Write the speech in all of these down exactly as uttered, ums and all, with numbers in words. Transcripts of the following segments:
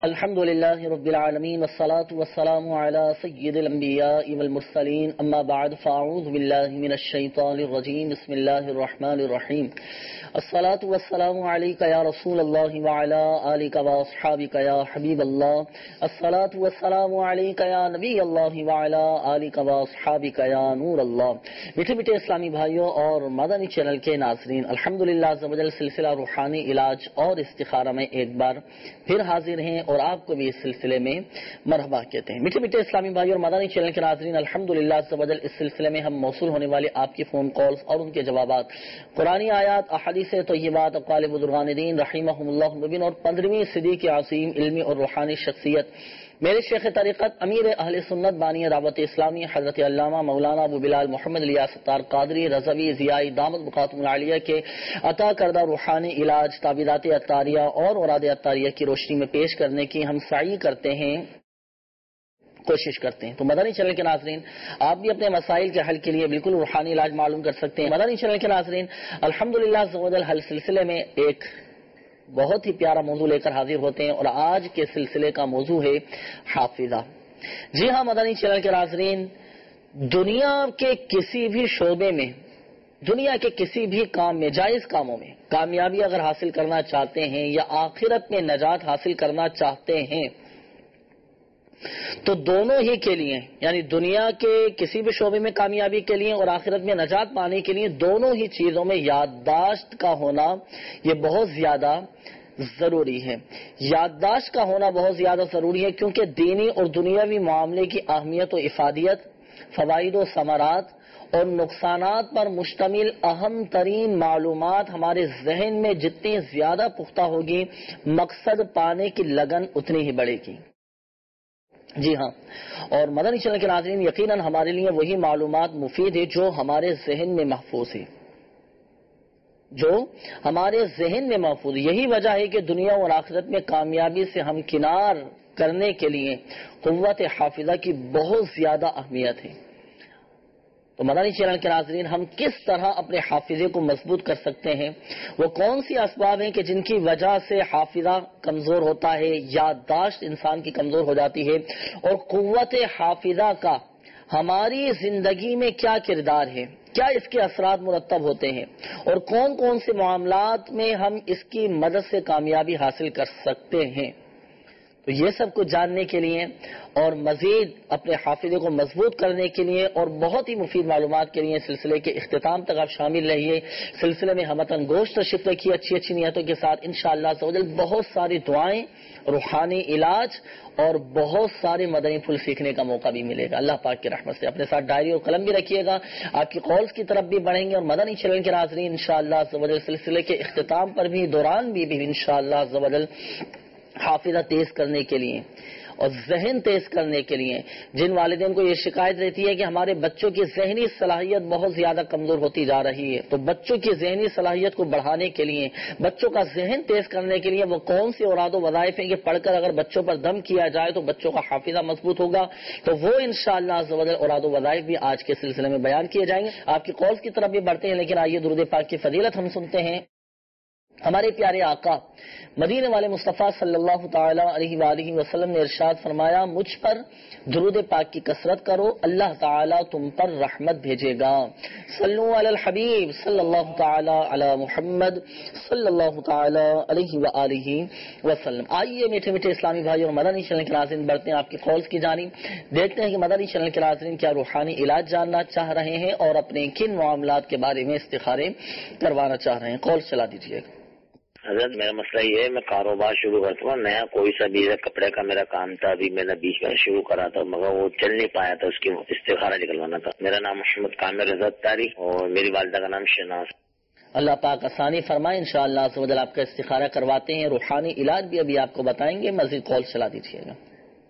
الحمد لله رب العالمين والصلاة والسلام على سيد الأنبياء والمرسلين أما بعد فأعوذ بالله من الشيطان الرجيم بسم الله الرحمن الرحيم الصلاة والسلام عليك يا رسول الله وعلى آلك وأصحابك يا حبيب الله الصلاة والسلام عليك يا نبي الله وعلى آلك وأصحابك يا نور الله. میٹھے میٹھے اسلامی بھائیوں اور مدنی چینل کے ناظرین، الحمدللہ عز و جل سلسلہ روحانی علاج اور استخارہ میں ایک بار پھر حاضر ہیں اور آپ کو بھی اس سلسلے میں مرحبا کہتے ہیں. میٹھے میٹھے اسلامی بھائیوں اور مدنی چینل کے ناظرین، الحمدللہ عز و جل اس سلسلے میں ہم موصول ہونے والے آپ کی فون کالز اور ان کے جوابات، قرآنی آیات، احادیث طیبات، اقوال بزرگان دین رحمہم اللہ مبین اور پندرہویں صدی کی عظیم علمی اور روحانی شخصیت میرے شیخ طریقت امیر اہل سنت بانی دعوت اسلامی حضرت علامہ مولانا ابو بلال محمد الیاس ستار قادری رضوی ضیائی دامت بقاتم العالیہ کے عطا کردہ روحانی علاج تعبیرات عطاریہ اور اوراد عطاریہ کی روشنی میں پیش کرنے کی ہم سعی کرتے ہیں، کوشش کرتے ہیں. تو مدنی چینل کے ناظرین، آپ بھی اپنے مسائل کے حل کے لیے بالکل روحانی علاج معلوم کر سکتے ہیں. مدنی چینل کے ناظرین، الحمدللہ عز و جل ہر سلسلے میں ایک بہت ہی پیارا موضوع لے کر حاضر ہوتے ہیں اور آج کے سلسلے کا موضوع ہے حافظہ. جی ہاں مدنی چینل کے ناظرین، دنیا کے کسی بھی شعبے میں، دنیا کے کسی بھی کام میں، جائز کاموں میں کامیابی اگر حاصل کرنا چاہتے ہیں یا آخرت میں نجات حاصل کرنا چاہتے ہیں تو دونوں ہی کے لیے، یعنی دنیا کے کسی بھی شعبے میں کامیابی کے لیے اور آخرت میں نجات پانے کے لیے دونوں ہی چیزوں میں یادداشت کا ہونا یہ بہت زیادہ ضروری ہے. یادداشت کا ہونا بہت زیادہ ضروری ہے کیونکہ دینی اور دنیاوی معاملے کی اہمیت و افادیت، فوائد و ثمرات اور نقصانات پر مشتمل اہم ترین معلومات ہمارے ذہن میں جتنی زیادہ پختہ ہوگی، مقصد پانے کی لگن اتنی ہی بڑھے گی. جی ہاں، اور مدنی چینل کے ناظرین، یقیناً ہمارے لیے وہی معلومات مفید ہے جو ہمارے ذہن میں محفوظ ہے، جو ہمارے ذہن میں محفوظ ہے. یہی وجہ ہے کہ دنیا اور آخرت میں کامیابی سے ہمکنار کرنے کے لیے قوت حافظہ کی بہت زیادہ اہمیت ہے. تو مدنی چینل کے ناظرین، ہم کس طرح اپنے حافظے کو مضبوط کر سکتے ہیں، وہ کون سی اسباب ہیں کہ جن کی وجہ سے حافظہ کمزور ہوتا ہے، یادداشت انسان کی کمزور ہو جاتی ہے، اور قوت حافظہ کا ہماری زندگی میں کیا کردار ہے، کیا اس کے اثرات مرتب ہوتے ہیں، اور کون کون سے معاملات میں ہم اس کی مدد سے کامیابی حاصل کر سکتے ہیں. تو یہ سب کچھ جاننے کے لیے اور مزید اپنے حافظے کو مضبوط کرنے کے لیے اور بہت ہی مفید معلومات کے لیے سلسلے کے اختتام تک آپ شامل رہیے. سلسلے میں ہمتن گوشت تشریف رکھیے اچھی اچھی نیتوں کے ساتھ. انشاءاللہ عز و جل بہت ساری دعائیں، روحانی علاج اور بہت سارے مدنی پھول سیکھنے کا موقع بھی ملے گا اللہ پاک کی رحمت سے. اپنے ساتھ ڈائری اور قلم بھی رکھیے گا، آپ کی کالز کی طرف بھی بڑھیں گے. اور مدنی چینل کے ناظرین، انشاءاللہ عز و جل سلسلے کے اختتام پر بھی، دوران بھی بھی انشاءاللہ عز و جل حافظہ تیز کرنے کے لیے اور ذہن تیز کرنے کے لیے، جن والدین کو یہ شکایت رہتی ہے کہ ہمارے بچوں کی ذہنی صلاحیت بہت زیادہ کمزور ہوتی جا رہی ہے، تو بچوں کی ذہنی صلاحیت کو بڑھانے کے لیے، بچوں کا ذہن تیز کرنے کے لیے وہ کون سی اوراد و وظائف ہیں کہ پڑھ کر اگر بچوں پر دم کیا جائے تو بچوں کا حافظہ مضبوط ہوگا، تو وہ انشاءاللہ عز و جل اوراد و وظائف بھی آج کے سلسلے میں بیان کیے جائیں گے. آپ کی کالز کی طرف بھی بڑھتے ہیں، لیکن آئیے درود پاک کی فضیلت ہم سنتے ہیں. ہمارے پیارے آقا مدینے والے مصطفیٰ صلی اللہ تعالی علیہ وآلہ وسلم نے ارشاد فرمایا، مجھ پر درود پاک کی کثرت کرو، اللہ تعالی تم پر رحمت بھیجے گا. صلو علی الحبیب صلی اللہ تعالی علی محمد صلی اللہ تعالی علیہ وآلہ وسلم. آئیے میٹھے میٹھے اسلامی بھائی اور مدنی چینل کے ناظرین، بڑھتے ہیں آپ کی کالز کی جانب. دیکھتے ہیں کہ مدنی چینل کے ناظرین کیا روحانی علاج جاننا چاہ رہے ہیں اور اپنے کن معاملات کے بارے میں استخارے کروانا چاہ رہے ہیں. کال چلا دیجیے گا. حضرت میرا مسئلہ یہ ہے، میں کاروبار شروع کرتا ہوں، نیا کوئی سا بھی کپڑے کا میرا کام تھا، ابھی میں نے بیچ میں شروع کرا تھا مگر وہ چل نہیں پایا تھا، اس کی استخارہ نکلوانا تھا. میرا نام محمد کامر رضا اتاری اور میری والدہ کا نام شہناز. اللہ پاک آسانی فرمائے. انشاءاللہ عز و جل آپ کا استخارہ کرواتے ہیں. روحانی علاج بھی ابھی آپ کو بتائیں گے. مزید کال چلا دیجیے گا.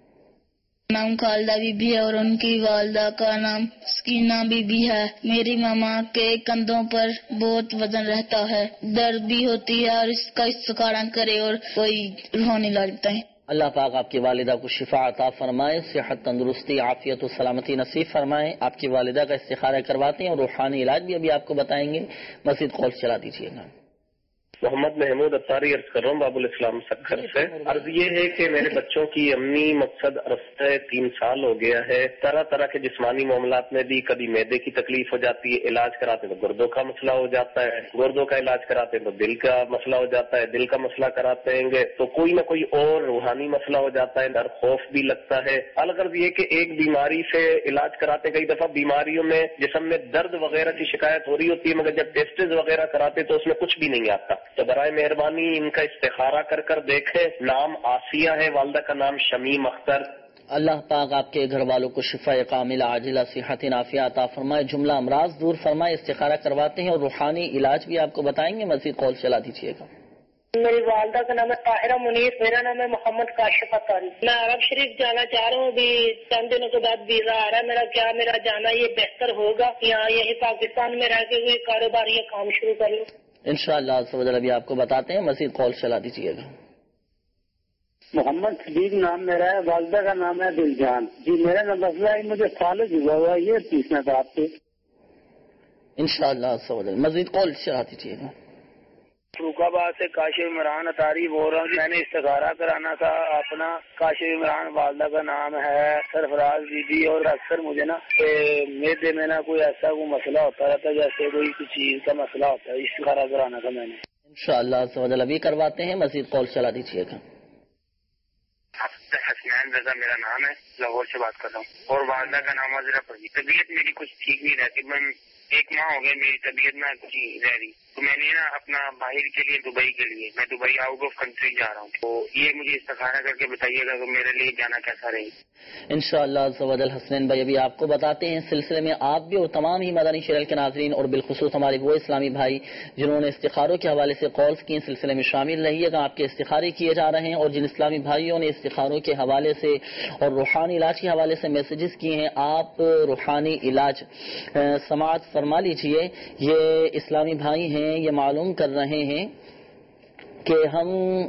نام خالدہ بی بی ہے اور ان کی والدہ کا نام سکینہ بی بی ہے. میری ماما کے کندھوں پر بہت وزن رہتا ہے، درد بھی ہوتی ہے اور اس کا استخارہ کرے اور کوئی روحانی علاج بتائیں. اللہ پاک آپ کی والدہ کو شفا عطا فرمائے، صحت، تندرستی، عافیت و سلامتی نصیب فرمائے. آپ کی والدہ کا استخارہ کرواتے ہیں اور روحانی علاج بھی ابھی آپ کو بتائیں گے. مزید کال چلا دیجیے گا. محمد محمود اتاری عرض کر رہا ہوں باب الاسلام سکھر سے۔ عرض یہ ہے کہ میرے بچوں کی امی مقصد عرصہ تین سال ہو گیا ہے، طرح طرح کے جسمانی معاملات میں بھی کبھی معدے کی تکلیف ہو جاتی ہے، علاج کراتے تو گردوں کا مسئلہ ہو جاتا ہے، گردوں کا علاج کراتے تو دل کا مسئلہ ہو جاتا ہے، دل کا مسئلہ کراتے ہیں گے تو کوئی نہ کوئی اور روحانی مسئلہ ہو جاتا ہے، ڈر خوف بھی لگتا ہے۔ الغرض یہ کہ ایک بیماری سے علاج کراتے، کئی دفعہ بیماریوں میں جسم میں درد وغیرہ کی شکایت ہو رہی ہوتی ہے مگر جب ٹیسٹز وغیرہ کراتے تو اس میں کچھ بھی نہیں آتا، تو برائے مہربانی ان کا استخارہ کر کر دیکھیں۔ نام آسیہ ہے، والدہ کا نام شمیم اختر۔ اللہ پاک آپ کے گھر والوں کو شفا کاملہ عاجلہ صحت نافیہ عطا فرمائے، جملہ امراض دور فرمائے۔ استخارہ کرواتے ہیں اور روحانی علاج بھی آپ کو بتائیں گے، مزید کال چلا دیجیے گا۔ میری والدہ کا نام ہے طاہرہ منیر، میرا نام ہے محمد کاشف اطاری۔ میں عرب شریف جانا چاہ رہا ہوں، ابھی چند دنوں کے بعد ویزا آ رہا ہے میرا، کیا میرا جانا یہ بہتر ہوگا یا یہی پاکستان میں رہ کے کوئی کاروبار یا کام شروع کر لوں؟ انشاءاللہ عز و جل ابھی آپ کو بتاتے ہیں، مزید کال چلا دیجیے گا۔ محمد صدیق نام میرا ہے، والدہ کا نام ہے دلجان جی۔ میرا نام مسئلہ ہے مجھے فالج ہوا ہوا، یہ پوچھنا تھا آپ سے۔ انشاءاللہ عز و جل مزید کال چلا دیجیے گا۔ فروخ آباد سے کاشف عمران اطاری بول رہا ہوں، میں نے استخارہ کرانا تھا اپنا۔ کاشف عمران والدہ کا نام ہے سرفراز بی بی، اور اکثر مجھے نا میدے میں نا کوئی ایسا کوئی مسئلہ ہوتا رہتا ہے جیسے کوئی کچھ چیز کا مسئلہ ہوتا ہے، استخارہ کرانا تھا میں نے۔ انشاءاللہ عز و جل ابھی کرواتے ہیں، مزید کال چلا دیجیے گا۔ حسنین رضا میرا نام ہے، لاہور سے بات کر رہا ہوں، اور والدہ کا نام ہے ذرا پڑھی۔ طبیعت میری کچھ ٹھیک نہیں رہتی، میں ایک ماہ ہو گئے میری طبیعت نہ کچھ رہ رہی، تو میں نے نا اپنا باہر کے لیے دبئی کے لیے میں دبئی آؤٹ آف کنٹری جا رہا ہوں، تو یہ مجھے استخارہ کر کے بتائیے گا کہ میرے لیے جانا کیسا رہے۔ انشاءاللہ عز و جل حسنین بھائی ابھی آپ کو بتاتے ہیں، سلسلے میں آپ بھی اور تمام ہی مدنی چینل کے ناظرین اور بالخصوص ہمارے وہ اسلامی بھائی جنہوں نے استخاروں کے حوالے سے کالز کی، سلسلے میں شامل رہیے گا۔ آپ کے استخارے کیے جا رہے ہیں، اور جن اسلامی بھائیوں نے استخاروں کے حوالے سے اور روحانی علاج کے حوالے سے میسیجز کیے ہیں، آپ روحانی علاج سماعت فرما لیجیے۔ یہ اسلامی بھائی ہیں، یہ معلوم کر رہے ہیں کہ ہم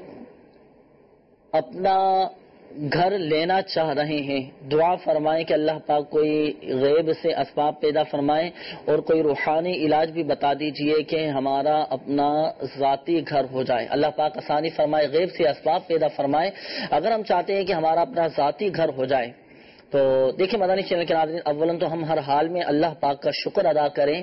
اپنا گھر لینا چاہ رہے ہیں، دعا فرمائیں کہ اللہ پاک کوئی غیب سے اسباب پیدا فرمائے، اور کوئی روحانی علاج بھی بتا دیجئے کہ ہمارا اپنا ذاتی گھر ہو جائے۔ اللہ پاک آسانی فرمائے، غیب سے اسباب پیدا فرمائے۔ اگر ہم چاہتے ہیں کہ ہمارا اپنا ذاتی گھر ہو جائے تو دیکھیں مدنی چینل کے ناظرین، اولاً تو ہم ہر حال میں اللہ پاک کا شکر ادا کریں۔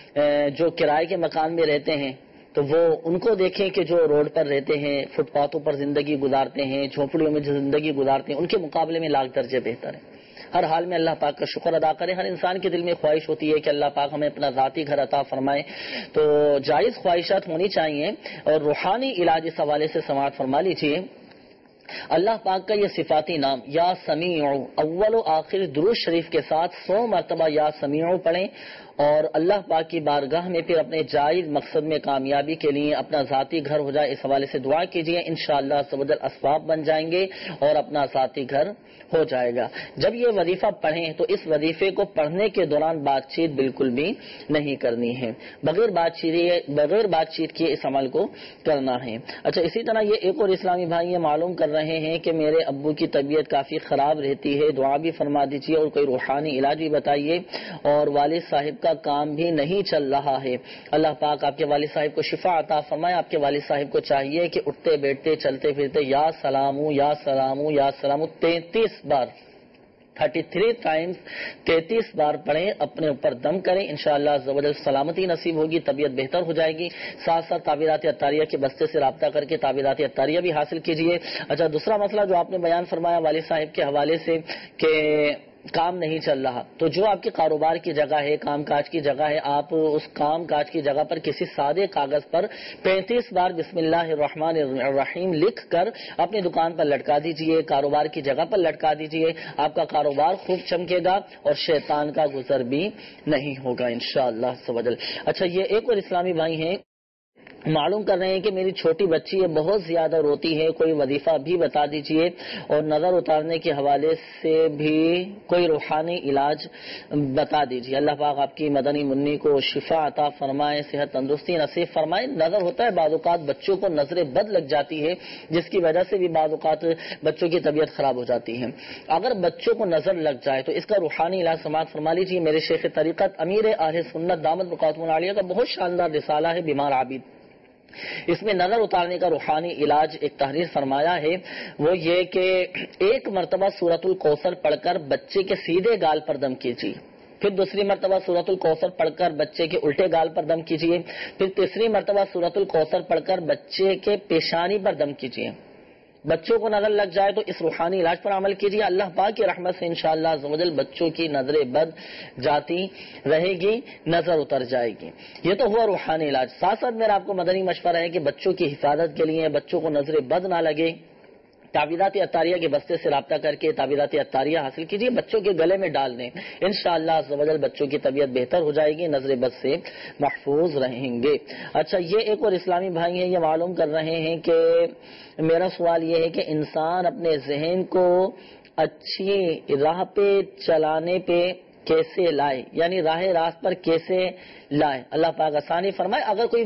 جو کرائے کے مکان میں رہتے ہیں تو وہ ان کو دیکھیں کہ جو روڈ پر رہتے ہیں، فٹ پاتھوں پر زندگی گزارتے ہیں، جھونپڑیوں میں جو زندگی گزارتے ہیں، ان کے مقابلے میں لاکھ درجے بہتر ہے۔ ہر حال میں اللہ پاک کا شکر ادا کریں۔ ہر انسان کے دل میں خواہش ہوتی ہے کہ اللہ پاک ہمیں اپنا ذاتی گھر عطا فرمائے، تو جائز خواہشات ہونی چاہیے۔ اور روحانی علاج اس حوالے سے سماعت فرما لیجیے۔ اللہ پاک کا یہ صفاتی نام یا سمیع، اول و آخر درود شریف کے ساتھ سو مرتبہ یا سمیع پڑھیں، اور اللہ پاک کی بارگاہ میں پھر اپنے جائز مقصد میں کامیابی کے لیے اپنا ذاتی گھر ہو جائے، اس حوالے سے دعا کیجیے۔ انشاءاللہ سبدل اسباب بن جائیں گے اور اپنا ذاتی گھر ہو جائے گا۔ جب یہ وظیفہ پڑھیں تو اس وظیفے کو پڑھنے کے دوران بات چیت بالکل بھی نہیں کرنی ہے، بغیر بات چیت بغیر بات چیت کیے اس عمل کو کرنا ہے۔ اچھا، اسی طرح یہ ایک اور اسلامی بھائی یہ معلوم کر رہے ہیں کہ میرے ابو کی طبیعت کافی خراب رہتی ہے، دعا بھی فرما دیجیے اور کوئی روحانی علاج بھی بتائیے، اور والد صاحب کا کام بھی نہیں چل رہا ہے۔ اللہ پاک آپ کے والد صاحب کو شفا عطا فرمائے۔ آپ کے والد صاحب کو چاہیے کہ اٹھتے بیٹھتے چلتے پھرتے یا سلامو یا سلامو یا سلامو تینتیس بار تھرٹی تھری ٹائمز تینتیس بار پڑھیں، اپنے اوپر دم کریں، انشاءاللہ عز و جل سلامتی نصیب ہوگی، طبیعت بہتر ہو جائے گی۔ ساتھ ساتھ تعبیرات عطاریہ کے بستے سے رابطہ کر کے تعبیرات عطاریہ بھی حاصل کیجیے۔ اچھا، دوسرا مسئلہ جو آپ نے بیان فرمایا والد صاحب کے حوالے سے کہ کام نہیں چل رہا، تو جو آپ کے کاروبار کی جگہ ہے، کام کاج کی جگہ ہے، آپ اس کام کاج کی جگہ پر کسی سادے کاغذ پر پینتیس بار بسم اللہ الرحمن الرحیم لکھ کر اپنی دکان پر لٹکا دیجئے، کاروبار کی جگہ پر لٹکا دیجئے، آپ کا کاروبار خوب چمکے گا اور شیطان کا گزر بھی نہیں ہوگا انشاءاللہ سبحانہ۔ اچھا، یہ ایک اور اسلامی بھائی ہیں معلوم کر رہے ہیں کہ میری چھوٹی بچی ہے، بہت زیادہ روتی ہے، کوئی وظیفہ بھی بتا دیجئے، اور نظر اتارنے کے حوالے سے بھی کوئی روحانی علاج بتا دیجئے۔ اللہ پاک آپ کی مدنی منی کو شفا عطا فرمائے، صحت تندرستی نصیب فرمائے۔ نظر ہوتا ہے بعض اوقات بچوں کو نظر بد لگ جاتی ہے، جس کی وجہ سے بھی بعض اوقات بچوں کی طبیعت خراب ہو جاتی ہے۔ اگر بچوں کو نظر لگ جائے تو اس کا روحانی علاج سماعت فرما لیجیے۔ میرے شیخ طریقت امیر اہل سنت دامت بقاتم العالیہ کا بہت شاندار رسالہ ہے بیمار عابد، اس میں نظر اتارنے کا روحانی علاج ایک تحریر فرمایا ہے، وہ یہ کہ ایک مرتبہ سورۃ الکوثر پڑھ کر بچے کے سیدھے گال پر دم کیجیے، پھر دوسری مرتبہ سورۃ الکوثر پڑھ کر بچے کے الٹے گال پر دم کیجیے، پھر تیسری مرتبہ سورۃ الکوثر پڑھ کر بچے کے پیشانی پر دم کیجیے۔ بچوں کو نظر لگ جائے تو اس روحانی علاج پر عمل کیجیے، اللہ پاک کی رحمت سے انشاءاللہ عز و جل بچوں کی نظر بد جاتی رہے گی، نظر اتر جائے گی۔ یہ تو ہوا روحانی علاج۔ ساتھ ساتھ میرا آپ کو مدنی مشورہ ہے کہ بچوں کی حفاظت کے لیے، بچوں کو نظر بد نہ لگے، تعویذات عطاریہ کے بستے سے رابطہ کر کے تعویذات عطاریہ حاصل کیجیے، بچوں کے گلے میں ڈال دیں، انشاءاللہ عز و جل بچوں کی طبیعت بہتر ہو جائے گی، نظر بد سے محفوظ رہیں گے۔ اچھا، یہ ایک اور اسلامی بھائی ہیں، یہ معلوم کر رہے ہیں کہ میرا سوال یہ ہے کہ انسان اپنے ذہن کو اچھی راہ پہ چلانے پہ کیسے لائے، یعنی راہ راست پر کیسے لائے، اللہ پاک آسانی فرمائے۔ اگر کوئی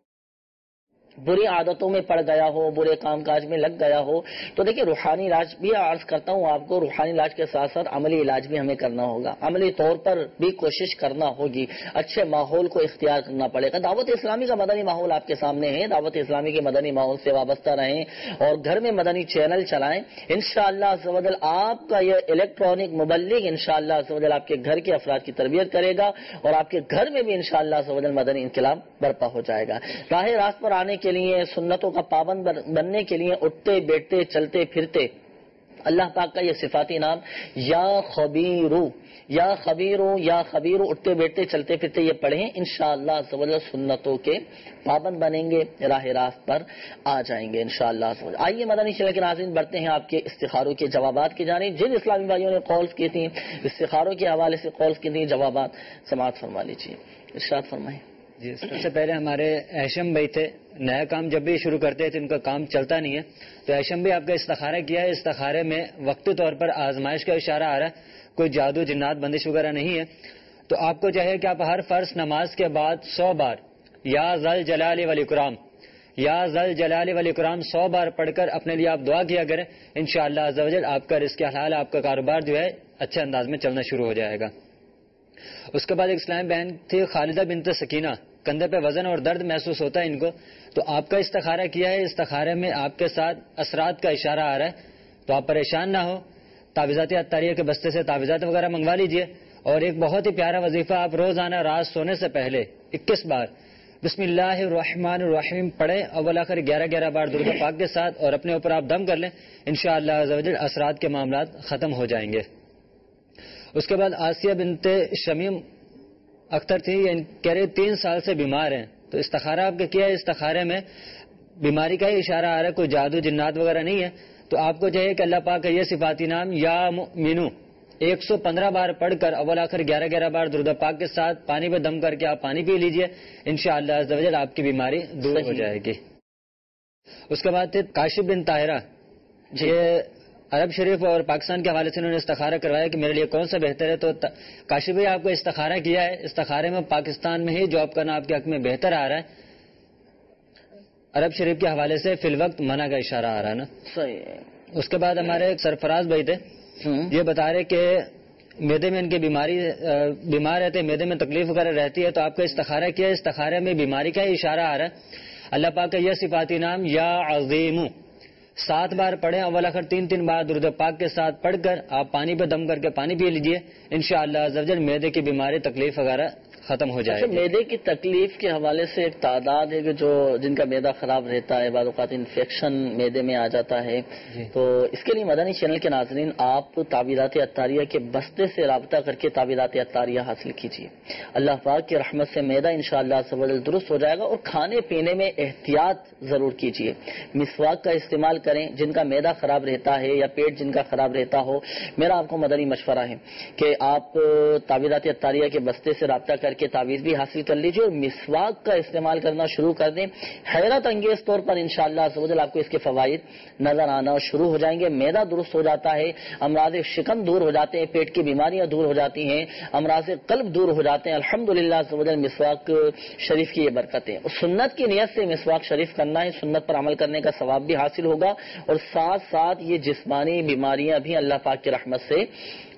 بری عادتوں میں پڑ گیا ہو، برے کام کاج میں لگ گیا ہو، تو دیکھیں روحانی علاج بھی عرض کرتا ہوں آپ کو، روحانی علاج کے ساتھ ساتھ عملی علاج بھی ہمیں کرنا ہوگا، عملی طور پر بھی کوشش کرنا ہوگی، اچھے ماحول کو اختیار کرنا پڑے گا۔ دعوت اسلامی کا مدنی ماحول آپ کے سامنے ہے، دعوت اسلامی کے مدنی ماحول سے وابستہ رہیں اور گھر میں مدنی چینل چلائیں، انشاءاللہ عز و جل آپ کا یہ الیکٹرانک مبلغ انشاءاللہ عز و جل آپ کے گھر کے افراد کی تربیت کرے گا اور آپ کے گھر میں بھی انشاءاللہ عز و جل مدنی انقلاب برپا ہو جائے گا۔ راہ راست پر آنے کے لیے، سنتوں کا پابند بننے کے لیے اٹھتے بیٹھتے چلتے پھرتے اللہ پاک کا یہ صفاتی نام یا خبیرو یا خبیرو یا خبیرو اٹھتے بیٹھتے چلتے پھرتے یہ پڑھیں، انشاءاللہ عز و جل سنتوں کے پابند بنیں گے، راہ راست پر آ جائیں گے انشاءاللہ عز و جل۔ آئیے مدنی چینل کے ناظرین بڑھتے ہیں آپ کے استخاروں کے جوابات کی جانب۔ جن اسلامی بھائیوں نے کالز کی تھیں، استخاروں کے حوالے سے کالز کی تھیں، جوابات سماعت فرما لیجیے، ارشاد فرمائیں۔ جی، سب سے پہلے ہمارے ایشم بھائی تھے، نیا کام جب بھی شروع کرتے تھے ان کا کام چلتا نہیں ہے، تو ایشم بھی آپ کا استخارہ کیا ہے، استخارے میں وقتی طور پر آزمائش کا اشارہ آ رہا ہے، کوئی جادو جنات بندش وغیرہ نہیں ہے، تو آپ کو چاہیے کہ آپ ہر فرض نماز کے بعد سو بار یا ذل جلال والاکرام یا ذل جلال والاکرام سو بار پڑھ کر اپنے لیے آپ دعا کیا کریں، انشاءاللہ عز و جل آپ کا رزق حلال، آپ کا کاروبار جو ہے اچھے انداز میں چلنا شروع ہو جائے گا۔ اس کے بعد ایک اسلامی بہن تھی خالدہ بنت سکینہ، کندھے پہ وزن اور درد محسوس ہوتا ہے ان کو، تو آپ کا استخارہ کیا ہے، استخارے میں آپ کے ساتھ اثرات کا اشارہ آ رہا ہے، تو آپ پریشان نہ ہو، تعویذات عطاریہ کے بستے سے تعویذات وغیرہ منگوا لیجئے، اور ایک بہت ہی پیارا وظیفہ آپ روزانہ رات سونے سے پہلے اکیس بار بسم اللہ الرحمن الرحیم پڑھیں، اول آخر گیارہ گیارہ بار درود پاک کے ساتھ، اور اپنے اوپر آپ دم کر لیں، انشاءاللہ عز و جل اثرات کے معاملات ختم ہو جائیں گے۔ اس کے بعد آسیہ بنت شمیم اختر تھی، یہ کہہ رہے تین سال سے بیمار ہیں، تو استخارہ آپ کا کیا ہے، استخارے میں بیماری کا ہی اشارہ آ رہا ہے، کوئی جادو جنات وغیرہ نہیں ہے، تو آپ کو چاہیے کہ اللہ پاک کا یہ صفاتی نام یا مؤمنو ایک سو پندرہ بار پڑھ کر اول آخر گیارہ گیارہ بار درود پاک کے ساتھ پانی پہ دم کر کے آپ پانی پی لیجئے، انشاءاللہ عز و جل آپ کی بیماری دور ہو جائے گی۔ اس کے بعد کاشف بن طاہرہ، یہ عرب شریف اور پاکستان کے حوالے سے انہوں نے استخارہ کروایا کہ میرے لیے کون سا بہتر ہے، تو کاشف بھائی آپ کو استخارہ کیا ہے، استخارے میں پاکستان میں ہی جاب کرنا آپ کے حق میں بہتر آ رہا ہے، عرب شریف کے حوالے سے فی الوقت منع کا اشارہ آ رہا ہے نا۔ صحیح۔ اس کے بعد ہمارے ایک سرفراز بھائی تھے، یہ بتا رہے کہ میدے میں ان کی بیماری بیمار رہتے، میدے میں تکلیف وغیرہ رہتی ہے، تو آپ کا استخارہ کیا ہے، استخارے میں بیماری کا ہی اشارہ آ رہا ہے، اللہ پاک کا یہ صفاتی نام یا عظیم سات بار پڑھیں، اول آخر تین تین بار درود پاک کے ساتھ پڑھ کر آپ پانی پہ دم کر کے پانی پی لیجئے، انشاءاللہ عز و جل میدے کی بیماری تکلیف وغیرہ ختم ہو جائے گی۔ میدے کی تکلیف کے حوالے سے ایک تعداد ہے کہ جو جن کا میدہ خراب رہتا ہے، بعض اوقات انفیکشن میدے میں آ جاتا ہے، تو اس کے لیے مدنی چینل کے ناظرین آپ تعویذات عطاریہ کے بستے سے رابطہ کر کے تعویذات عطاریہ حاصل کیجیے، اللہ پاک کی رحمت سے میدہ انشاءاللہ عز و جل درست ہو جائے گا۔ اور کھانے پینے میں احتیاط ضرور کیجیے، مسواک کا استعمال کریں، جن کا میدہ خراب رہتا ہے یا پیٹ جن کا خراب رہتا ہو، میرا آپ کو مدنی مشورہ ہے کہ آپ تعویذات عطاریہ کے بستے سے رابطہ کر کے تعویذ بھی حاصل کر لیجیے اور مسواک کا استعمال کرنا شروع کر دیں، حیرت انگیز طور پر انشاءاللہ عز و جل آپ کو اس کے فوائد نظر آنا شروع ہو جائیں گے، میدہ درست ہو جاتا ہے، امراض شکم دور ہو جاتے ہیں، پیٹ کی بیماریاں دور ہو جاتی ہیں، امراض قلب دور ہو جاتے ہیں، الحمدللہ عز و جل مسواک شریف کی یہ برکتیں، اور سنت کی نیت سے مسواک شریف کرنا ہے، سنت پر عمل کرنے کا ثواب بھی حاصل ہوگا، اور ساتھ ساتھ یہ جسمانی بیماریاں بھی اللہ پاک کی رحمت سے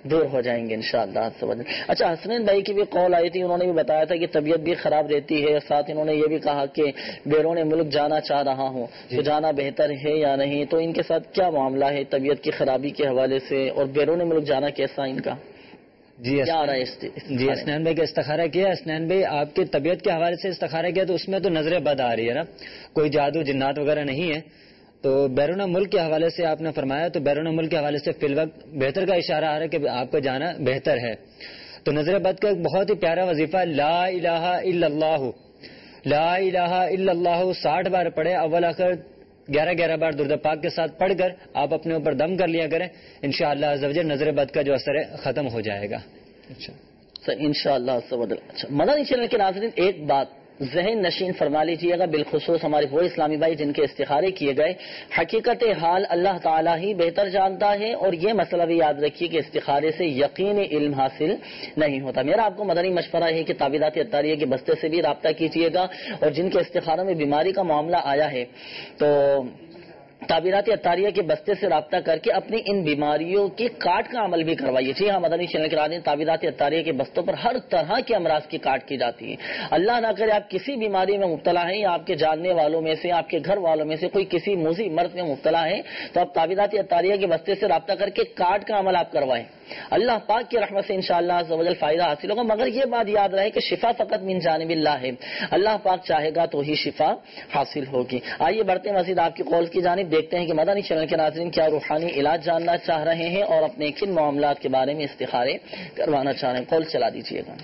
دور ہو جائیں گے انشاءاللہ. اچھا حسنین بھائی کی بھی قول آئی تھی, انہوں نے بھی بتایا تھا کہ طبیعت بھی خراب رہتی ہے, ساتھ انہوں نے یہ بھی کہا کہ بیرون ملک جانا چاہ رہا ہوں تو جانا بہتر ہے یا نہیں, تو ان کے ساتھ کیا معاملہ ہے طبیعت کی خرابی کے حوالے سے, اور بیرون ملک جانا کیسا ان کا جی کیا آ رہا ہے؟ جی اسنان بھائی کا استخارہ کیا. اسنان بھائی آپ کی طبیعت کے حوالے سے استخارہ کیا تو اس میں تو نظر بد آ رہی ہے نا, کوئی جادو جنات وغیرہ نہیں ہے. تو بیرون ملک کے حوالے سے آپ نے فرمایا, تو بیرون ملک کے حوالے سے فی الوقت بہتر کا اشارہ آ رہا ہے کہ آپ کا جانا بہتر ہے. تو نظر بد کا ایک بہت ہی پیارا وظیفہ لا الہ الا اللہ, لا الہ الا اللہ ساٹھ بار پڑھے, اول آخر گیارہ گیارہ بار درود پاک کے ساتھ پڑھ کر آپ اپنے اوپر دم کر لیا کریں, انشاءاللہ عز و جل نظر بد کا جو اثر ہے ختم ہو جائے گا انشاءاللہ. اچھا مدنی چینل کے ناظرین ایک بات ذہن نشین فرما لیجیے گا, بالخصوص ہمارے وہ اسلامی بھائی جن کے استخارے کیے گئے, حقیقت حال اللہ تعالیٰ ہی بہتر جانتا ہے, اور یہ مسئلہ بھی یاد رکھیے کہ استخارے سے یقین علم حاصل نہیں ہوتا. میرا آپ کو مدنی مشورہ ہے کہ تعویذات اطاریہ کے بستے سے بھی رابطہ کیجیے گا, اور جن کے استخاروں میں بیماری کا معاملہ آیا ہے تو تعبیرات اطاریہ کے بستے سے رابطہ کر کے اپنی ان بیماریوں کی کاٹ کا عمل بھی کروائیے. جی ہاں, مدنی چینل کے ناظرین تعبیرات اطاریہ کے بستوں پر ہر طرح کے امراض کی کاٹ کی جاتی ہے. اللہ نہ کرے آپ کسی بیماری میں مبتلا ہیں, یا آپ کے جاننے والوں میں سے, آپ کے گھر والوں میں سے کوئی کسی موذی مرض میں مبتلا ہے, تو آپ تعبیرات اطاریہ کے بستے سے رابطہ کر کے کاٹ کا عمل آپ کروائیں. اللہ پاک کی رحمت سے انشاءاللہ عز و جل فائدہ حاصل ہوگا. مگر یہ بات یاد رہے کہ شفا فقط من جانب اللہ ہے, اللہ پاک چاہے گا تو ہی شفا حاصل ہوگی. آئیے بڑھتے مزید آپ کی قول کی جانب, دیکھتے ہیں کہ مدنی چینل کے ناظرین کیا روحانی علاج جاننا چاہ رہے ہیں اور اپنے کن معاملات کے بارے میں استخارے کروانا چاہ رہے ہیں. قول چلا دیجیے گا.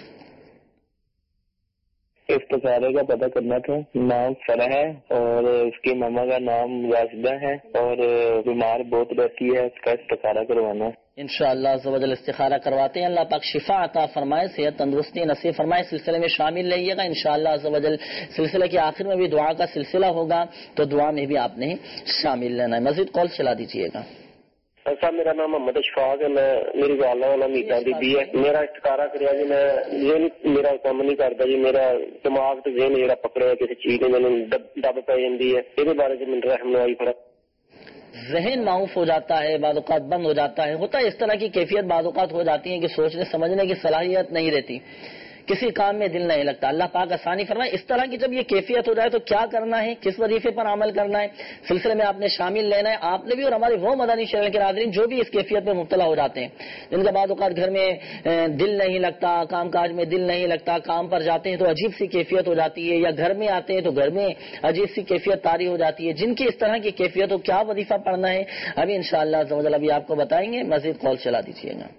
استخارے کا پتہ کرنا تھا. نام فرح ہے اور اس کی ماما کا نام راشدہ ہے, اور بیمار بہت رہتی ہے, اس کا استخارہ کروانا ہے. انشاءاللہ عز و جل استخارہ کرواتے ہیں. اللہ پاک شفا عطا فرمائے, صحت تندرستی نصیب فرمائے. سلسلے میں شامل رہیے گا انشاءاللہ عز و جل. سلسلے کے آخر میں بھی دعا کا سلسلہ ہوگا, تو دعا میں بھی آپ نے شامل لینا ہے. مزید کال چلا دیجیے گا. ایسا میرا نام محمد اشفاق ہے, میں میری والدہ والا میٹا بی ہے. میرا استخارہ کریا جی, میں یہ میرا کام نہیں کرتا جی, میرا دماغ تے ذہن جڑا پکڑے ہے کسی چیز نے مینوں دب پی جاندی ہے, یہ بارے میں میرے رحم نوائی فرق. ذہن معاف ہو جاتا ہے, بعض اوقات بند ہو جاتا ہے, ہوتا ہے اس طرح کی کیفیت بعض اوقات ہو جاتی ہے کہ سوچنے سمجھنے کی صلاحیت نہیں رہتی, کسی کام میں دل نہیں لگتا. اللہ پاک آسانی فرمائے. اس طرح کی جب یہ کیفیت ہو جائے تو کیا کرنا ہے, کس وظیفے پر عمل کرنا ہے, سلسلے میں آپ نے شامل لینا ہے. آپ نے بھی اور ہمارے وہ مدنی چینل کے ناظرین جو بھی اس کیفیت میں مبتلا ہو جاتے ہیں, جن کا بعض اوقات گھر میں دل نہیں لگتا, کام کاج میں دل نہیں لگتا, کام پر جاتے ہیں تو عجیب سی کیفیت ہو جاتی ہے, یا گھر میں آتے ہیں تو گھر میں عجیب سی کیفیت طاری ہو جاتی ہے, جن کی اس طرح کی کیفیت ہو کیا وظیفہ پڑھنا ہے ابھی انشاءاللہ عز و جل ابھی آپ کو بتائیں گے. مزید کال چلا دیجیے گا.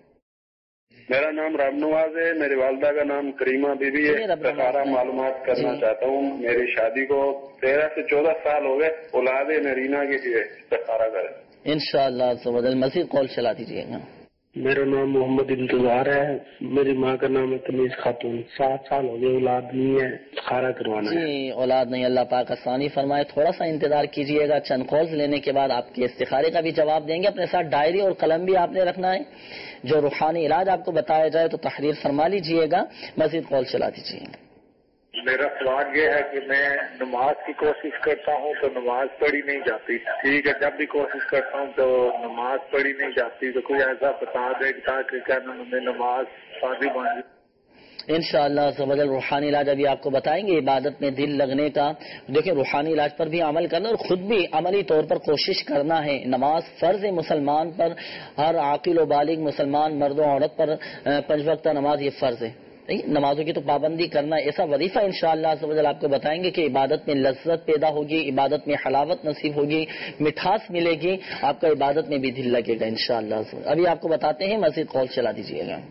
میرا نام رام نواز ہے, میری والدہ کا نام کریمہ بی بی ہے. سارا معلومات کرنا جی. چاہتا ہوں. میری شادی کو تیرہ سے چودہ سال ہو گئے, اولاد نرینہ کے لیے استخارہ کریں انشاءاللہ. مزید کال چلا دیجیے گا. میرا نام محمد انتظار ہے, میری ماں کا نام ہے تمیز خاتون. سات سال ہو گئے, اولاد نہیں ہے, استخارہ کروانا ہے جی. اولاد نہیں, اللہ پاک آسانی فرمائے. تھوڑا سا انتظار کیجیے گا, چند کالز لینے کے بعد آپ کے استخارے کا بھی جواب دیں گے. اپنے ساتھ ڈائری اور قلم بھی آپ نے رکھنا ہے, جو روحانی علاج آپ کو بتایا جائے تو تحریر فرما لیجیے گا. مزید کال چلا دیجیے گا. میرا سوال یہ ہے کہ میں نماز کی کوشش کرتا ہوں تو نماز پڑھی نہیں جاتی. ٹھیک ہے, جب بھی کوشش کرتا ہوں تو نماز پڑھی نہیں جاتی, تو کوئی ایسا بتا دے تاکہ کیا میں نماز شادی بن جائے. انشاءاللہ سبحان روحانی علاج ابھی آپ کو بتائیں گے. عبادت میں دل لگنے کا, دیکھیں روحانی علاج پر بھی عمل کرنا اور خود بھی عملی طور پر کوشش کرنا ہے. نماز فرض مسلمان پر, ہر عاقل و بالغ مسلمان مرد و عورت پر پنج وقتہ نماز یہ فرض ہے. نمازوں کی تو پابندی کرنا, ایسا وظیفہ انشاءاللہ عز و جل آپ کو بتائیں گے کہ عبادت میں لذت پیدا ہوگی, عبادت میں حلاوت نصیب ہوگی, مٹھاس ملے گی, آپ کا عبادت میں بھی دل لگے گا انشاءاللہ. ابھی آپ کو بتاتے ہیں, مزید کال چلا دیجیے گا.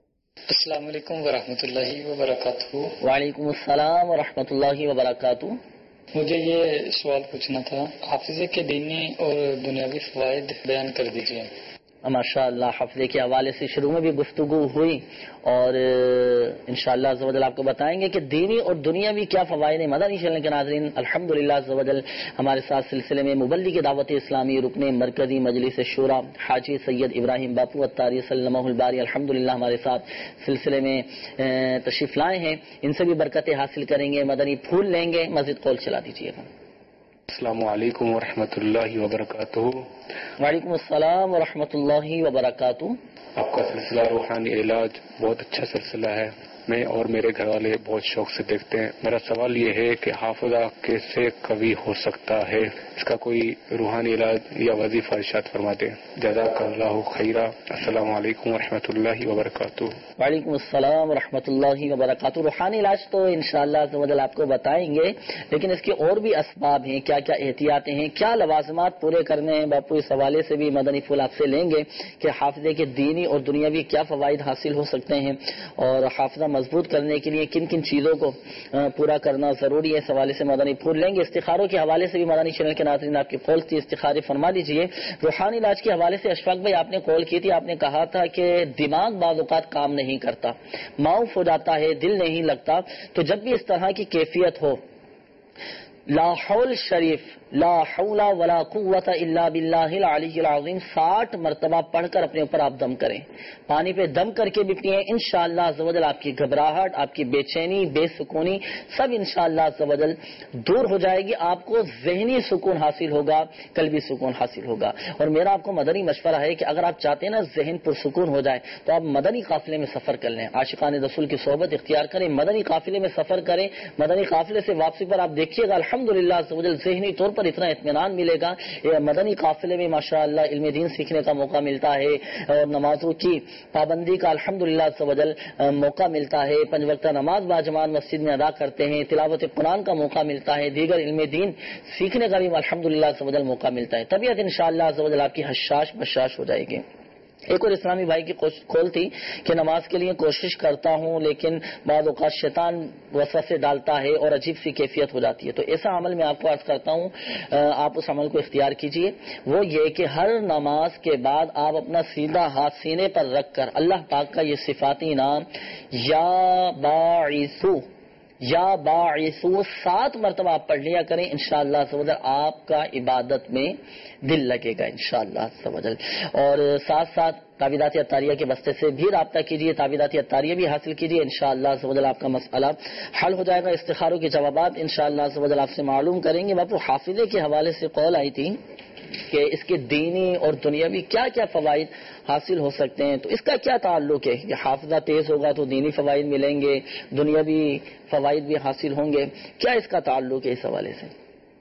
السلام علیکم ورحمۃ اللہ وبرکاتہ. وعلیکم السلام ورحمۃ اللہ وبرکاتہ. مجھے یہ سوال پوچھنا تھا, حافظے کے دینی اور دنیاوی فوائد بیان کر دیجیے. ماشاء اللہ, حفظے کے حوالے سے شروع میں بھی گفتگو ہوئی, اور انشاءاللہ عز و جل آپ کو بتائیں گے کہ دینی اور دنیاوی کیا فوائد ہیں. مدنی چینل کے ناظرین الحمدللہ عز و جل ہمارے ساتھ سلسلے میں مبلغ دعوت اسلامی رکن مرکزی مجلس شورا حاجی سید ابراہیم باپو اتاری سلمہ الباری الحمدللہ ہمارے ساتھ سلسلے میں تشریف لائے ہیں. ان سے بھی برکتیں حاصل کریں گے, مدنی پھول لیں گے. مزید کال چلا دیجیے گا. السلام علیکم ورحمۃ اللہ وبرکاتہ. وعلیکم السلام ورحمۃ اللہ وبرکاتہ. آپ کا سلسلہ روحانی علاج بہت اچھا سلسلہ ہے. میں اور میرے گھر والے بہت شوق سے دیکھتے ہیں. میرا سوال یہ ہے کہ حافظہ کیسے قوی ہو سکتا ہے؟ اس کا کوئی روحانی علاج یا وظیفہ ارشاد فرماتے ہیں. جزاک اللہ خیرہ. السلام علیکم ورحمۃ اللہ وبرکاتہ. وعلیکم السلام ورحمۃ اللہ وبرکاتہ. روحانی علاج تو انشاءاللہ عز و جل آپ کو بتائیں گے، لیکن اس کے اور بھی اسباب ہیں. کیا کیا احتیاطیں ہیں، کیا لوازمات پورے کرنے ہیں. باپو اس حوالے سے بھی مدنی پھول آپ سے لیں گے کہ حافظے کے دینی اور دنیاوی کیا فوائد حاصل ہو سکتے ہیں، اور حافظہ مضبوط کرنے کے لیے کن کن چیزوں کو پورا کرنا ضروری ہے. اس حوالے سے مدنی پھول لیں گے. استخاروں کے حوالے سے بھی مدنی چینل کے ناظرین آپ کی کال تھی، استخارے فرما دیجیے. روحانی علاج کے حوالے سے اشفاق بھائی آپ نے کال کی تھی. آپ نے کہا تھا کہ دماغ بعض اوقات کام نہیں کرتا، معاف ہو جاتا ہے، دل نہیں لگتا. تو جب بھی اس طرح کی کیفیت ہو، لا حول شریف لا حول ولا قوت الا باللہ العلی العظیم ساٹھ مرتبہ پڑھ کر اپنے اوپر آپ دم کریں. پانی پہ دم کر کے بھی پئیں. انشاءاللہ عز و جل آپ کی گھبراہٹ، آپ کی بے چینی، بے سکونی سب انشاءاللہ عز و جل دور ہو جائے گی. آپ کو ذہنی سکون حاصل ہوگا، قلبی سکون حاصل ہوگا. اور میرا آپ کو مدنی مشورہ ہے کہ اگر آپ چاہتے ہیں نا ذہن پرسکون ہو جائے تو آپ مدنی قافلے میں سفر کر لیں. عاشقان رسول کی صحبت اختیار کریں، مدنی قافلے میں سفر کریں. مدنی قافلے سے واپسی پر آپ دیکھیے گا الحمدللہ عز و جل ذہنی طور پر اتنا اطمینان ملے گا. مدنی قافلے میں ماشاءاللہ علم دین سیکھنے کا موقع ملتا ہے، اور نمازوں کی پابندی کا الحمدللہ عز و جل موقع ملتا ہے. پنج وقتہ نماز باجماعت مسجد میں ادا کرتے ہیں. تلاوت قرآن کا موقع ملتا ہے. دیگر علم دین سیکھنے کا بھی الحمدللہ عز و جل موقع ملتا ہے. طبیعت انشاءاللہ عز و جل آپ کی حشاش بشاش ہو جائے گی. ایک اور اسلامی بھائی کی کال تھی کہ نماز کے لیے کوشش کرتا ہوں لیکن بعض اوقات شیطان وسوسے ڈالتا ہے اور عجیب سی کیفیت ہو جاتی ہے. تو ایسا عمل میں آپ کو عرض کرتا ہوں، آپ اس عمل کو اختیار کیجئے. وہ یہ کہ ہر نماز کے بعد آپ اپنا سیدھا ہاتھ سینے پر رکھ کر اللہ پاک کا یہ صفاتی نام یا باعثو یا باعثو سات مرتبہ آپ پڑھ لیا کریں. انشاءاللہ عز و جل آپ کا عبادت میں دل لگے گا انشاءاللہ عز و جل. اور ساتھ ساتھ تعویذات اطاریہ کے بستے سے بھی رابطہ کیجیے، تعویذات اطاریہ بھی حاصل کیجیے. انشاءاللہ عز و جل آپ کا مسئلہ حل ہو جائے گا. استخاروں کے جوابات انشاءاللہ عز و جل آپ سے معلوم کریں گے. باپو حافظے کے حوالے سے قول آئی تھی کہ اس کے دینی اور دنیاوی کیا کیا فوائد حاصل ہو سکتے ہیں. تو اس کا کیا تعلق ہے کہ حافظہ تیز ہوگا تو دینی فوائد ملیں گے، دنیاوی فوائد بھی حاصل ہوں گے؟ کیا اس کا تعلق ہے اس حوالے سے؟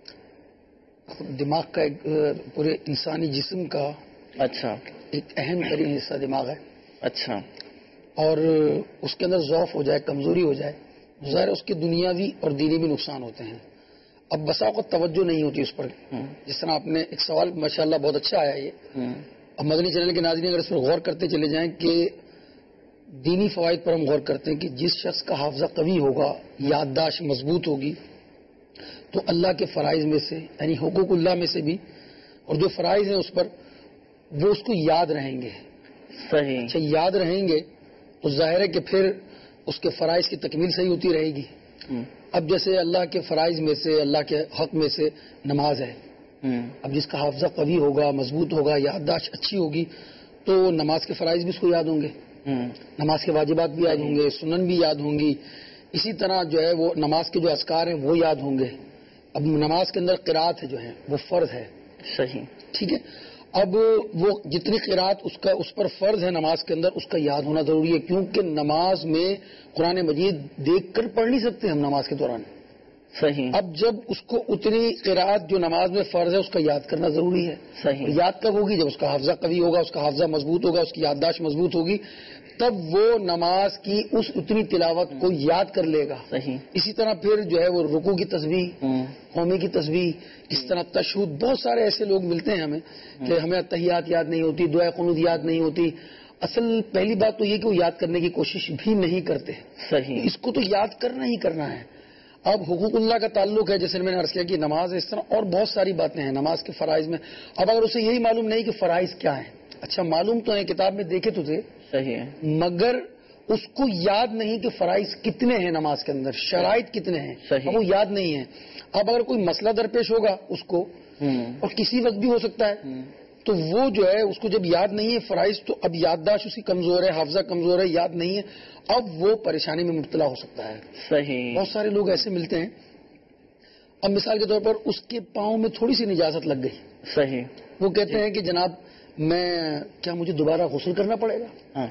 دماغ کا ایک پورے انسانی جسم کا اچھا ایک اہم ترین حصہ دماغ ہے. اچھا. اور اس کے اندر ضعف ہو جائے، کمزوری ہو جائے، ظاہر اس کے دنیاوی اور دینی بھی نقصان ہوتے ہیں. اب بسا کو توجہ نہیں ہوتی اس پر. جس طرح آپ نے ایک سوال ماشاءاللہ بہت اچھا آیا یہ. اب مدنی چینل کے ناظرین اگر اس پر غور کرتے چلے جائیں کہ دینی فوائد پر ہم غور کرتے ہیں کہ جس شخص کا حافظہ قوی ہوگا، یادداشت مضبوط ہوگی، تو اللہ کے فرائض میں سے یعنی حقوق اللہ میں سے بھی اور جو فرائض ہیں اس پر وہ اس کو یاد رہیں گے. صحیح. اچھا یاد رہیں گے تو ظاہر ہے کہ پھر اس کے فرائض کی تکمیل صحیح ہوتی رہے گی. اب جیسے اللہ کے فرائض میں سے، اللہ کے حق میں سے نماز ہے. اب جس کا حافظہ قوی ہوگا، مضبوط ہوگا، یادداشت اچھی ہوگی تو نماز کے فرائض بھی اس کو یاد ہوں گے، نماز کے واجبات بھی یاد ہوں گے، سنن بھی یاد ہوں گی. اسی طرح جو ہے وہ نماز کے جو اذکار ہیں وہ یاد ہوں گے. اب نماز کے اندر قرات ہے جو ہے وہ فرض ہے. صحیح. ٹھیک ہے. اب وہ جتنی قرات اس کا اس پر فرض ہے نماز کے اندر، اس کا یاد ہونا ضروری ہے، کیونکہ نماز میں قرآن مجید دیکھ کر پڑھ نہیں سکتے ہم نماز کے دوران. صحیح. اب جب اس کو اتنی قرات جو نماز میں فرض ہے اس کا یاد کرنا ضروری ہے. صحیح. یاد کب ہوگی؟ جب اس کا حافظہ قوی ہوگا، اس کا حافظہ مضبوط ہوگا، اس کی یادداشت مضبوط ہوگی، تب وہ نماز کی اس اتنی تلاوت کو یاد کر لے گا. صحیح. اسی طرح پھر جو ہے وہ رکوع کی تسبیح، قومی کی تسبیح، اس طرح تشہد، بہت سارے ایسے لوگ ملتے ہیں ہمیں کہ ہمیں تحیات یاد نہیں ہوتی، دعائے قنوت یاد نہیں ہوتی. اصل پہلی بات تو یہ کہ وہ یاد کرنے کی کوشش بھی نہیں کرتے. صحیح. اس کو تو یاد کرنا ہی کرنا ہے. اب حقوق اللہ کا تعلق ہے، جیسے میں نے عرض کیا کہ نماز اس طرح اور بہت ساری باتیں ہیں نماز کے فرائض میں. اب اگر اسے یہی معلوم نہیں کہ فرائض کیا ہیں، اچھا معلوم تو ہے، کتاب میں دیکھے تو تھے، صحیح ہے، مگر اس کو یاد نہیں کہ فرائض کتنے ہیں نماز کے اندر، شرائط کتنے ہیں، صحیح. وہ یاد نہیں ہے. اب اگر کوئی مسئلہ درپیش ہوگا اس کو، اور کسی وقت بھی ہو سکتا ہے، تو وہ جو ہے اس کو جب یاد نہیں ہے فرائض، تو اب یادداشت اس کی کمزور ہے، حافظہ کمزور ہے، یاد نہیں ہے، اب وہ پریشانی میں مبتلا ہو سکتا ہے. صحیح. بہت سارے لوگ ایسے ملتے ہیں. اب مثال کے طور پر اس کے پاؤں میں تھوڑی سی نجاست لگ گئی. صحیح. وہ کہتے ہیں کہ جناب میں کیا مجھے دوبارہ غسل کرنا پڑے گا؟ ہاں.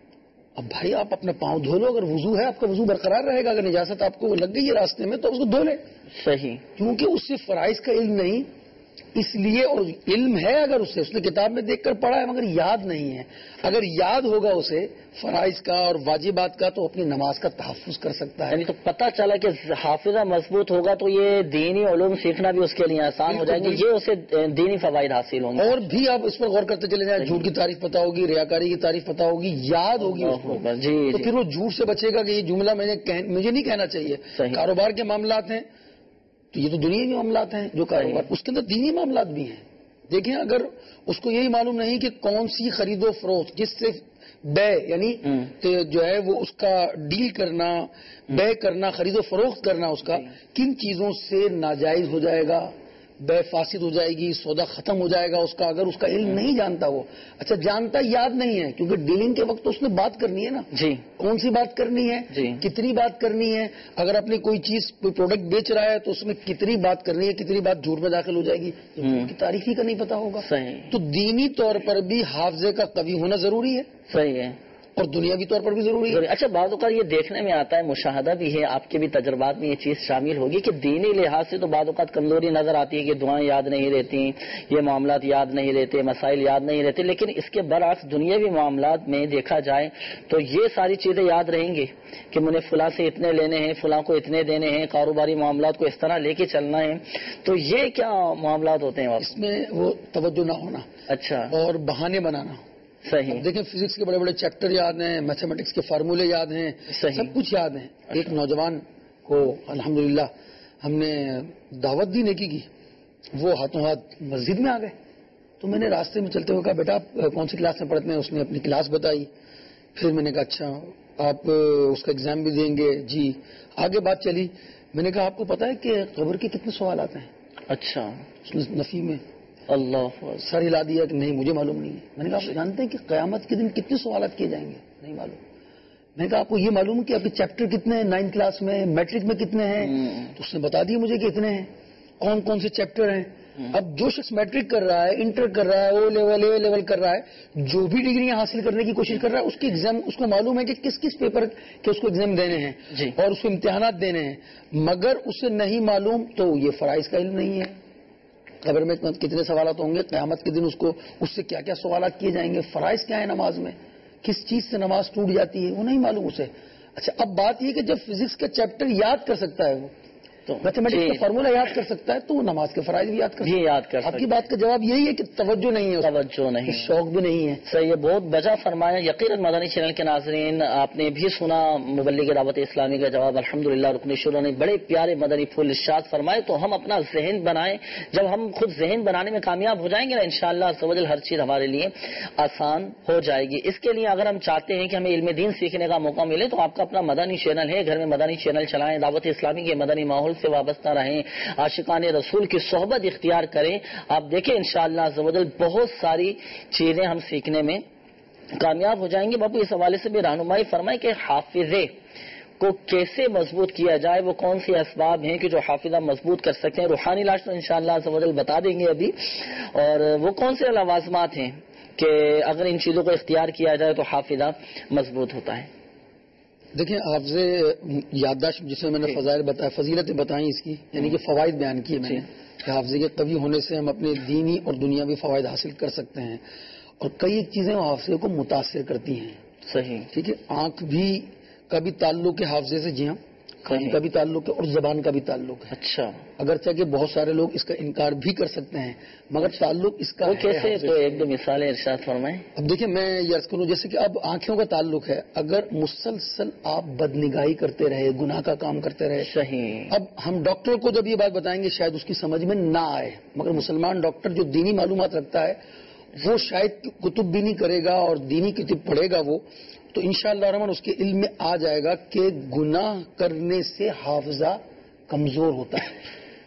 اب بھائی آپ اپنے پاؤں دھو لو، اگر وضو ہے آپ کا وضو برقرار رہے گا. اگر نجاست آپ کو لگ گئی ہے راستے میں تو اس کو دھو لیں. صحیح. کیونکہ اس سے فرائض کا علم نہیں، اس لیے، اور علم ہے اگر اس سے، اس نے کتاب میں دیکھ کر پڑھا ہے مگر یاد نہیں ہے. اگر یاد ہوگا اسے فرائض کا اور واجبات کا تو اپنی نماز کا تحفظ کر سکتا ہے. یعنی تو پتہ چلا کہ حافظہ مضبوط ہوگا تو یہ دینی علوم سیکھنا بھی اس کے لیے آسان ہو جائیں گے، یہ اسے دینی فوائد حاصل ہوں گے. اور بھی آپ اس پر غور کرتے چلے جائیں، جھوٹ کی تعریف پتہ ہوگی، ریاکاری کی تعریف پتہ ہوگی، یاد ہوگی اس کو، جی تو پھر وہ جھوٹ سے بچے گا کہ یہ جملہ میں نے مجھے نہیں کہنا چاہیے. کاروبار کے معاملات ہیں تو یہ تو دنیا کے معاملات ہیں جو کاروبار، اس کے اندر دینی معاملات بھی ہیں. دیکھیں اگر اس کو یہی معلوم نہیں کہ کون سی خرید و فروخت، جس سے بے یعنی جو ہے وہ اس کا ڈیل کرنا، بے کرنا، خرید و فروخت کرنا، اس کا کن چیزوں سے ناجائز ہو جائے گا، بے فاسد ہو جائے گی، سودا ختم ہو جائے گا اس کا، اگر اس کا علم نہیں جانتا وہ. اچھا جانتا یاد نہیں ہے کیونکہ ڈیلنگ کے وقت تو اس نے بات کرنی ہے نا. جی. کون سی بات کرنی ہے، جی. کتنی بات کرنی ہے. اگر اپنی کوئی چیز کوئی پروڈکٹ بیچ رہا ہے تو اس میں کتنی بات کرنی ہے، کتنی بات جھوٹ میں داخل ہو جائے گی، کی تاریخ ہی کا نہیں پتا ہوگا. صحیح. تو دینی طور پر بھی حافظے کا قوی ہونا ضروری ہے. صحیح ہے. اور دنیاوی طور پر بھی ضروری ہے. اچھا بعض اوقات یہ دیکھنے میں آتا ہے، مشاہدہ بھی ہے، آپ کے بھی تجربات میں یہ چیز شامل ہوگی کہ دینی لحاظ سے تو بعض اوقات کمزوری نظر آتی ہے کہ دعائیں یاد نہیں رہتی، یہ معاملات یاد نہیں رہتے، مسائل یاد نہیں رہتے. لیکن اس کے برعکس دنیاوی معاملات میں دیکھا جائے تو یہ ساری چیزیں یاد رہیں گی کہ مجھے فلاں سے اتنے لینے ہیں، فلاں کو اتنے دینے ہیں، کاروباری معاملات کو اس طرح لے کے چلنا ہے. تو یہ کیا معاملات ہوتے ہیں اس میں؟ وہ توجہ نہ ہونا، اچھا، اور بہانے بنانا. صحیح. دیکھیں فزکس کے بڑے بڑے چیپٹر یاد ہیں، میتھمیٹکس کے فارمولے یاد ہیں، سب کچھ یاد ہیں. ایک نوجوان کو الحمدللہ ہم نے دعوت دی نیکی کی، وہ ہاتھوں ہاتھ مسجد میں آ گئے. تو میں نے راستے میں چلتے ہوئے کہا بیٹا آپ کون سی کلاس میں پڑھتے ہیں؟ اس نے اپنی کلاس بتائی. پھر میں نے کہا اچھا آپ اس کا ایگزام بھی دیں گے؟ جی. آگے بات چلی. میں نے کہا آپ کو پتا ہے کہ قبر کے کتنے سوالات ہیں؟ اچھا. اس نے نفی میں اللہ سر ہلا دیا کہ نہیں مجھے معلوم نہیں ہے. میں نے کہا آپ جانتے ہیں کہ قیامت کے دن کتنے سوالات کیے جائیں گے؟ نہیں معلوم. میں نے کہا آپ کو یہ معلوم کہ آپ کے چیپٹر کتنے ہیں نائنتھ کلاس میں، میٹرک میں کتنے ہیں؟ تو اس نے بتا دیا مجھے کہ اتنے ہیں. کون کون سے چیپٹر ہیں؟ اب جو شخص میٹرک کر رہا ہے، انٹر کر رہا ہے، او لیول اے لیول کر رہا ہے، جو بھی ڈگریاں حاصل کرنے کی کوشش کر رہا ہے، اس کے ایگزام اس کو معلوم ہے کہ کس کس پیپر کے اس کو ایگزام دینے ہیں اور اس کو امتحانات دینے ہیں. مگر اسے نہیں معلوم تو یہ فرائض کا علم نہیں ہے. قبر میں کتنے سوالات ہوں گے، قیامت کے دن اس کو اس سے کیا کیا سوالات کیے جائیں گے، فرائض کیا ہے نماز میں، کس چیز سے نماز ٹوٹ جاتی ہے، وہ نہیں معلوم اسے. اچھا اب بات یہ کہ جب فزکس کا چیپٹر یاد کر سکتا ہے، وہ میتھمیٹکس کا فارمولا یاد کر سکتا ہے، تو وہ نماز کے فرائض بھی یاد کر سکتا ہے. یاد کر آپ کی بات کا جواب یہی ہے کہ توجہ نہیں ہے، توجہ نہیں، شوق بھی نہیں ہے. صحیح ہے، بہت بجا فرمایا. یقیناً مدنی چینل کے ناظرین آپ نے بھی سنا مبلغ دعوت اسلامی کا جواب. الحمدللہ رکن شورا نے بڑے پیارے مدنی پھول ارشاد فرمائے. تو ہم اپنا ذہن بنائیں. جب ہم خود ذہن بنانے میں کامیاب ہو جائیں گے نا انشاءاللہ عز و جل ہر چیز ہمارے لیے آسان ہو جائے گی. اس کے لیے اگر ہم چاہتے ہیں کہ ہمیں علم دین سیکھنے کا موقع ملے تو آپ کا اپنا مدنی چینل ہے، گھر میں مدنی چینل چلائیں، دعوت اسلامی کے مدنی ماحول سے وابستہ رہیں، عاشقان رسول کی صحبت اختیار کریں. آپ دیکھیں انشاءاللہ عز و جل بہت ساری چیزیں ہم سیکھنے میں کامیاب ہو جائیں گے. باپو اس حوالے سے بھی رہنمائی فرمائیں کہ حافظے کو کیسے مضبوط کیا جائے، وہ کون سی اسباب ہیں کہ جو حافظہ مضبوط کر سکتے ہیں. روحانی علاج تو انشاءاللہ عز و جل بتا دیں گے ابھی. اور وہ کون سے لوازمات ہیں کہ اگر ان چیزوں کو اختیار کیا جائے تو حافظہ مضبوط ہوتا ہے. دیکھیں حافظے یادداشت جسے میں نے فضائل بتایا، فضیلتیں بتائیں اس کی، یعنی کہ فوائد بیان کیے میں نے کہ حافظے کے قوی ہونے سے ہم اپنے دینی اور دنیاوی فوائد حاصل کر سکتے ہیں. اور کئی چیزیں حافظے کو متاثر کرتی ہیں. صحیح. ٹھیک ہے. آنکھ بھی کا بھی تعلق ہے حافظے سے، جی ہاں، کان کا بھی تعلق ہے اور زبان کا بھی تعلق ہے. اچھا. اگرچہ کہ بہت سارے لوگ اس کا انکار بھی کر سکتے ہیں مگر تعلق اس کا کیسے؟ تو ایک دو مثالیں ارشاد فرمائیں. اب دیکھیں میں یہ عرض کروں جیسے کہ اب آنکھوں کا تعلق ہے، اگر مسلسل آپ بدنگاہی کرتے رہے، گناہ کا کام کرتے رہے. صحیح. اب ہم ڈاکٹر کو جب یہ بات بتائیں گے شاید اس کی سمجھ میں نہ آئے، مگر مسلمان ڈاکٹر جو دینی معلومات رکھتا ہے وہ شاید کتب بھی نہیں کرے گا اور دینی کتب پڑھے گا وہ، تو انشاءاللہ الرحمن اس کے علم میں آ جائے گا کہ گناہ کرنے سے حافظہ کمزور ہوتا ہے.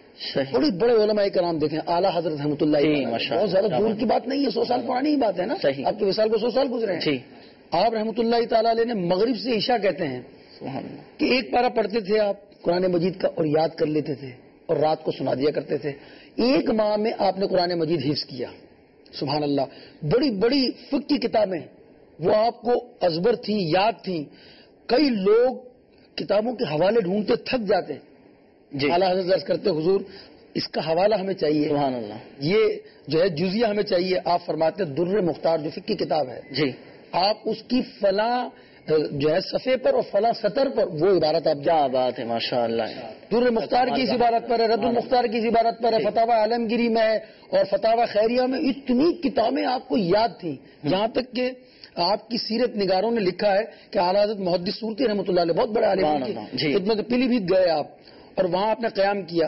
بڑے بڑے علماء کرام دیکھیں، اعلیٰ حضرت رحمۃ اللہ بہت زیادہ دور کی بات نہیں ہے، سو سال پرانی ہی بات ہے نا. آپ کے وصال کو سو سال گزرے ہیں. آپ رحمۃ اللہ تعالیٰ علیہ نے مغرب سے عشاء کہتے ہیں کہ ایک پارہ پڑھتے تھے آپ قرآن مجید کا اور یاد کر لیتے تھے اور رات کو سنا دیا کرتے تھے. ایک ماہ میں آپ نے قرآن مجید حفظ کیا. سبحان اللہ. بڑی بڑی فقہ کی کتابیں وہ آپ کو ازبر تھی، یاد تھیں. کئی لوگ کتابوں کے حوالے ڈھونڈتے تھک جاتے. اعلیٰ حضرت درس کرتے حضور اس کا حوالہ ہمیں چاہیے، سبحان اللہ، یہ جو ہے جزیہ ہمیں چاہیے. آپ فرماتے در مختار جو فقہ کی کتاب ہے جی، آپ اس کی فلاں جو ہے صفحے پر اور فلاں سطر پر وہ عبارت آپ کیا بات ہے ماشاء اللہ. در مختار کی اس عبارت پر ہے، رد المختار کی اس عبارت پر ہے، فتاوی عالمگیری میں ہے اور فتاوی خیریہ میں. اتنی کتابیں آپ کو یاد تھیں، جہاں تک کہ آپ کی سیرت نگاروں نے لکھا ہے کہ اعلیٰ حضرت محدث صورتی رحمۃ اللہ علیہ بہت بڑے عالم کی خدمت پیلی بھیت گئے آپ اور وہاں آپ نے قیام کیا.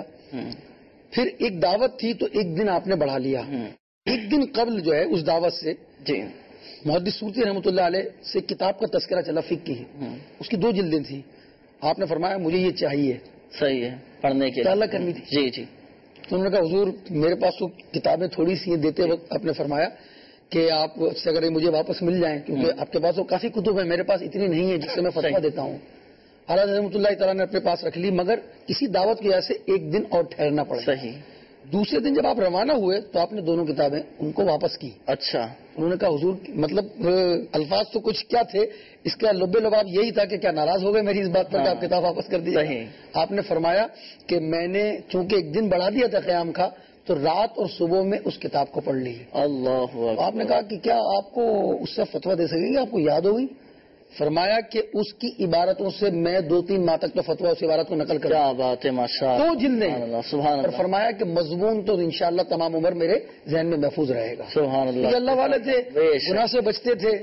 پھر ایک دعوت تھی تو ایک دن آپ نے بڑھا لیا. ایک دن قبل جو ہے اس دعوت سے جی محدث صورتی رحمۃ اللہ علیہ سے کتاب کا تذکرہ چلا فقہ کی، اس کی دو جلدیں تھیں. آپ نے فرمایا مجھے یہ چاہیے، صحیح ہے، پڑھنے کے لیے کرنی تھی. جی جی. تو انہوں نے کہا حضور میرے پاس تو کتابیں تھوڑی سی ہیں. دیتے وقت آپ نے فرمایا کہ آپ سے اگر مجھے واپس مل جائیں، کیونکہ آپ کے پاس تو کافی کتب ہیں، میرے پاس اتنی نہیں ہے جس سے میں فتویٰ دیتا ہوں. اعلیٰ رحمۃ اللہ تعالیٰ نے اپنے پاس رکھ لی، مگر کسی دعوت کی وجہ سے ایک دن اور ٹھہرنا پڑا. صحیح. دوسرے دن جب آپ روانہ ہوئے تو آپ نے دونوں کتابیں ان کو واپس کی. اچھا. انہوں نے کہا حضور مطلب الفاظ تو کچھ کیا تھے، اس کا لب لباب یہی تھا کہ کیا ناراض ہو گئے میری اس بات پر کہ آپ کتاب واپس کر دی. آپ نے فرمایا کہ میں نے چونکہ ایک دن بڑھا دیا تھا قیام کا، تو رات اور صبح میں اس کتاب کو پڑھ لی. اللہ. آپ نے کہا کہ کیا آپ کو اس سے فتویٰ دے سکیں گے، آپ کو یاد ہوگی؟ فرمایا کہ اس کی عبارتوں سے میں دو تین ماہ تک تو فتویٰ اس عبارت کو نقل کروں. کیا بات ہے ماشاء اللہ. دو جلدیں. سبحان اللہ. اور فرمایا کہ مضمون تو انشاءاللہ تمام عمر میرے ذہن میں محفوظ رہے گا. سبحان اللہ. یہ اللہ والے تھے، گناہ سے بچتے تھے،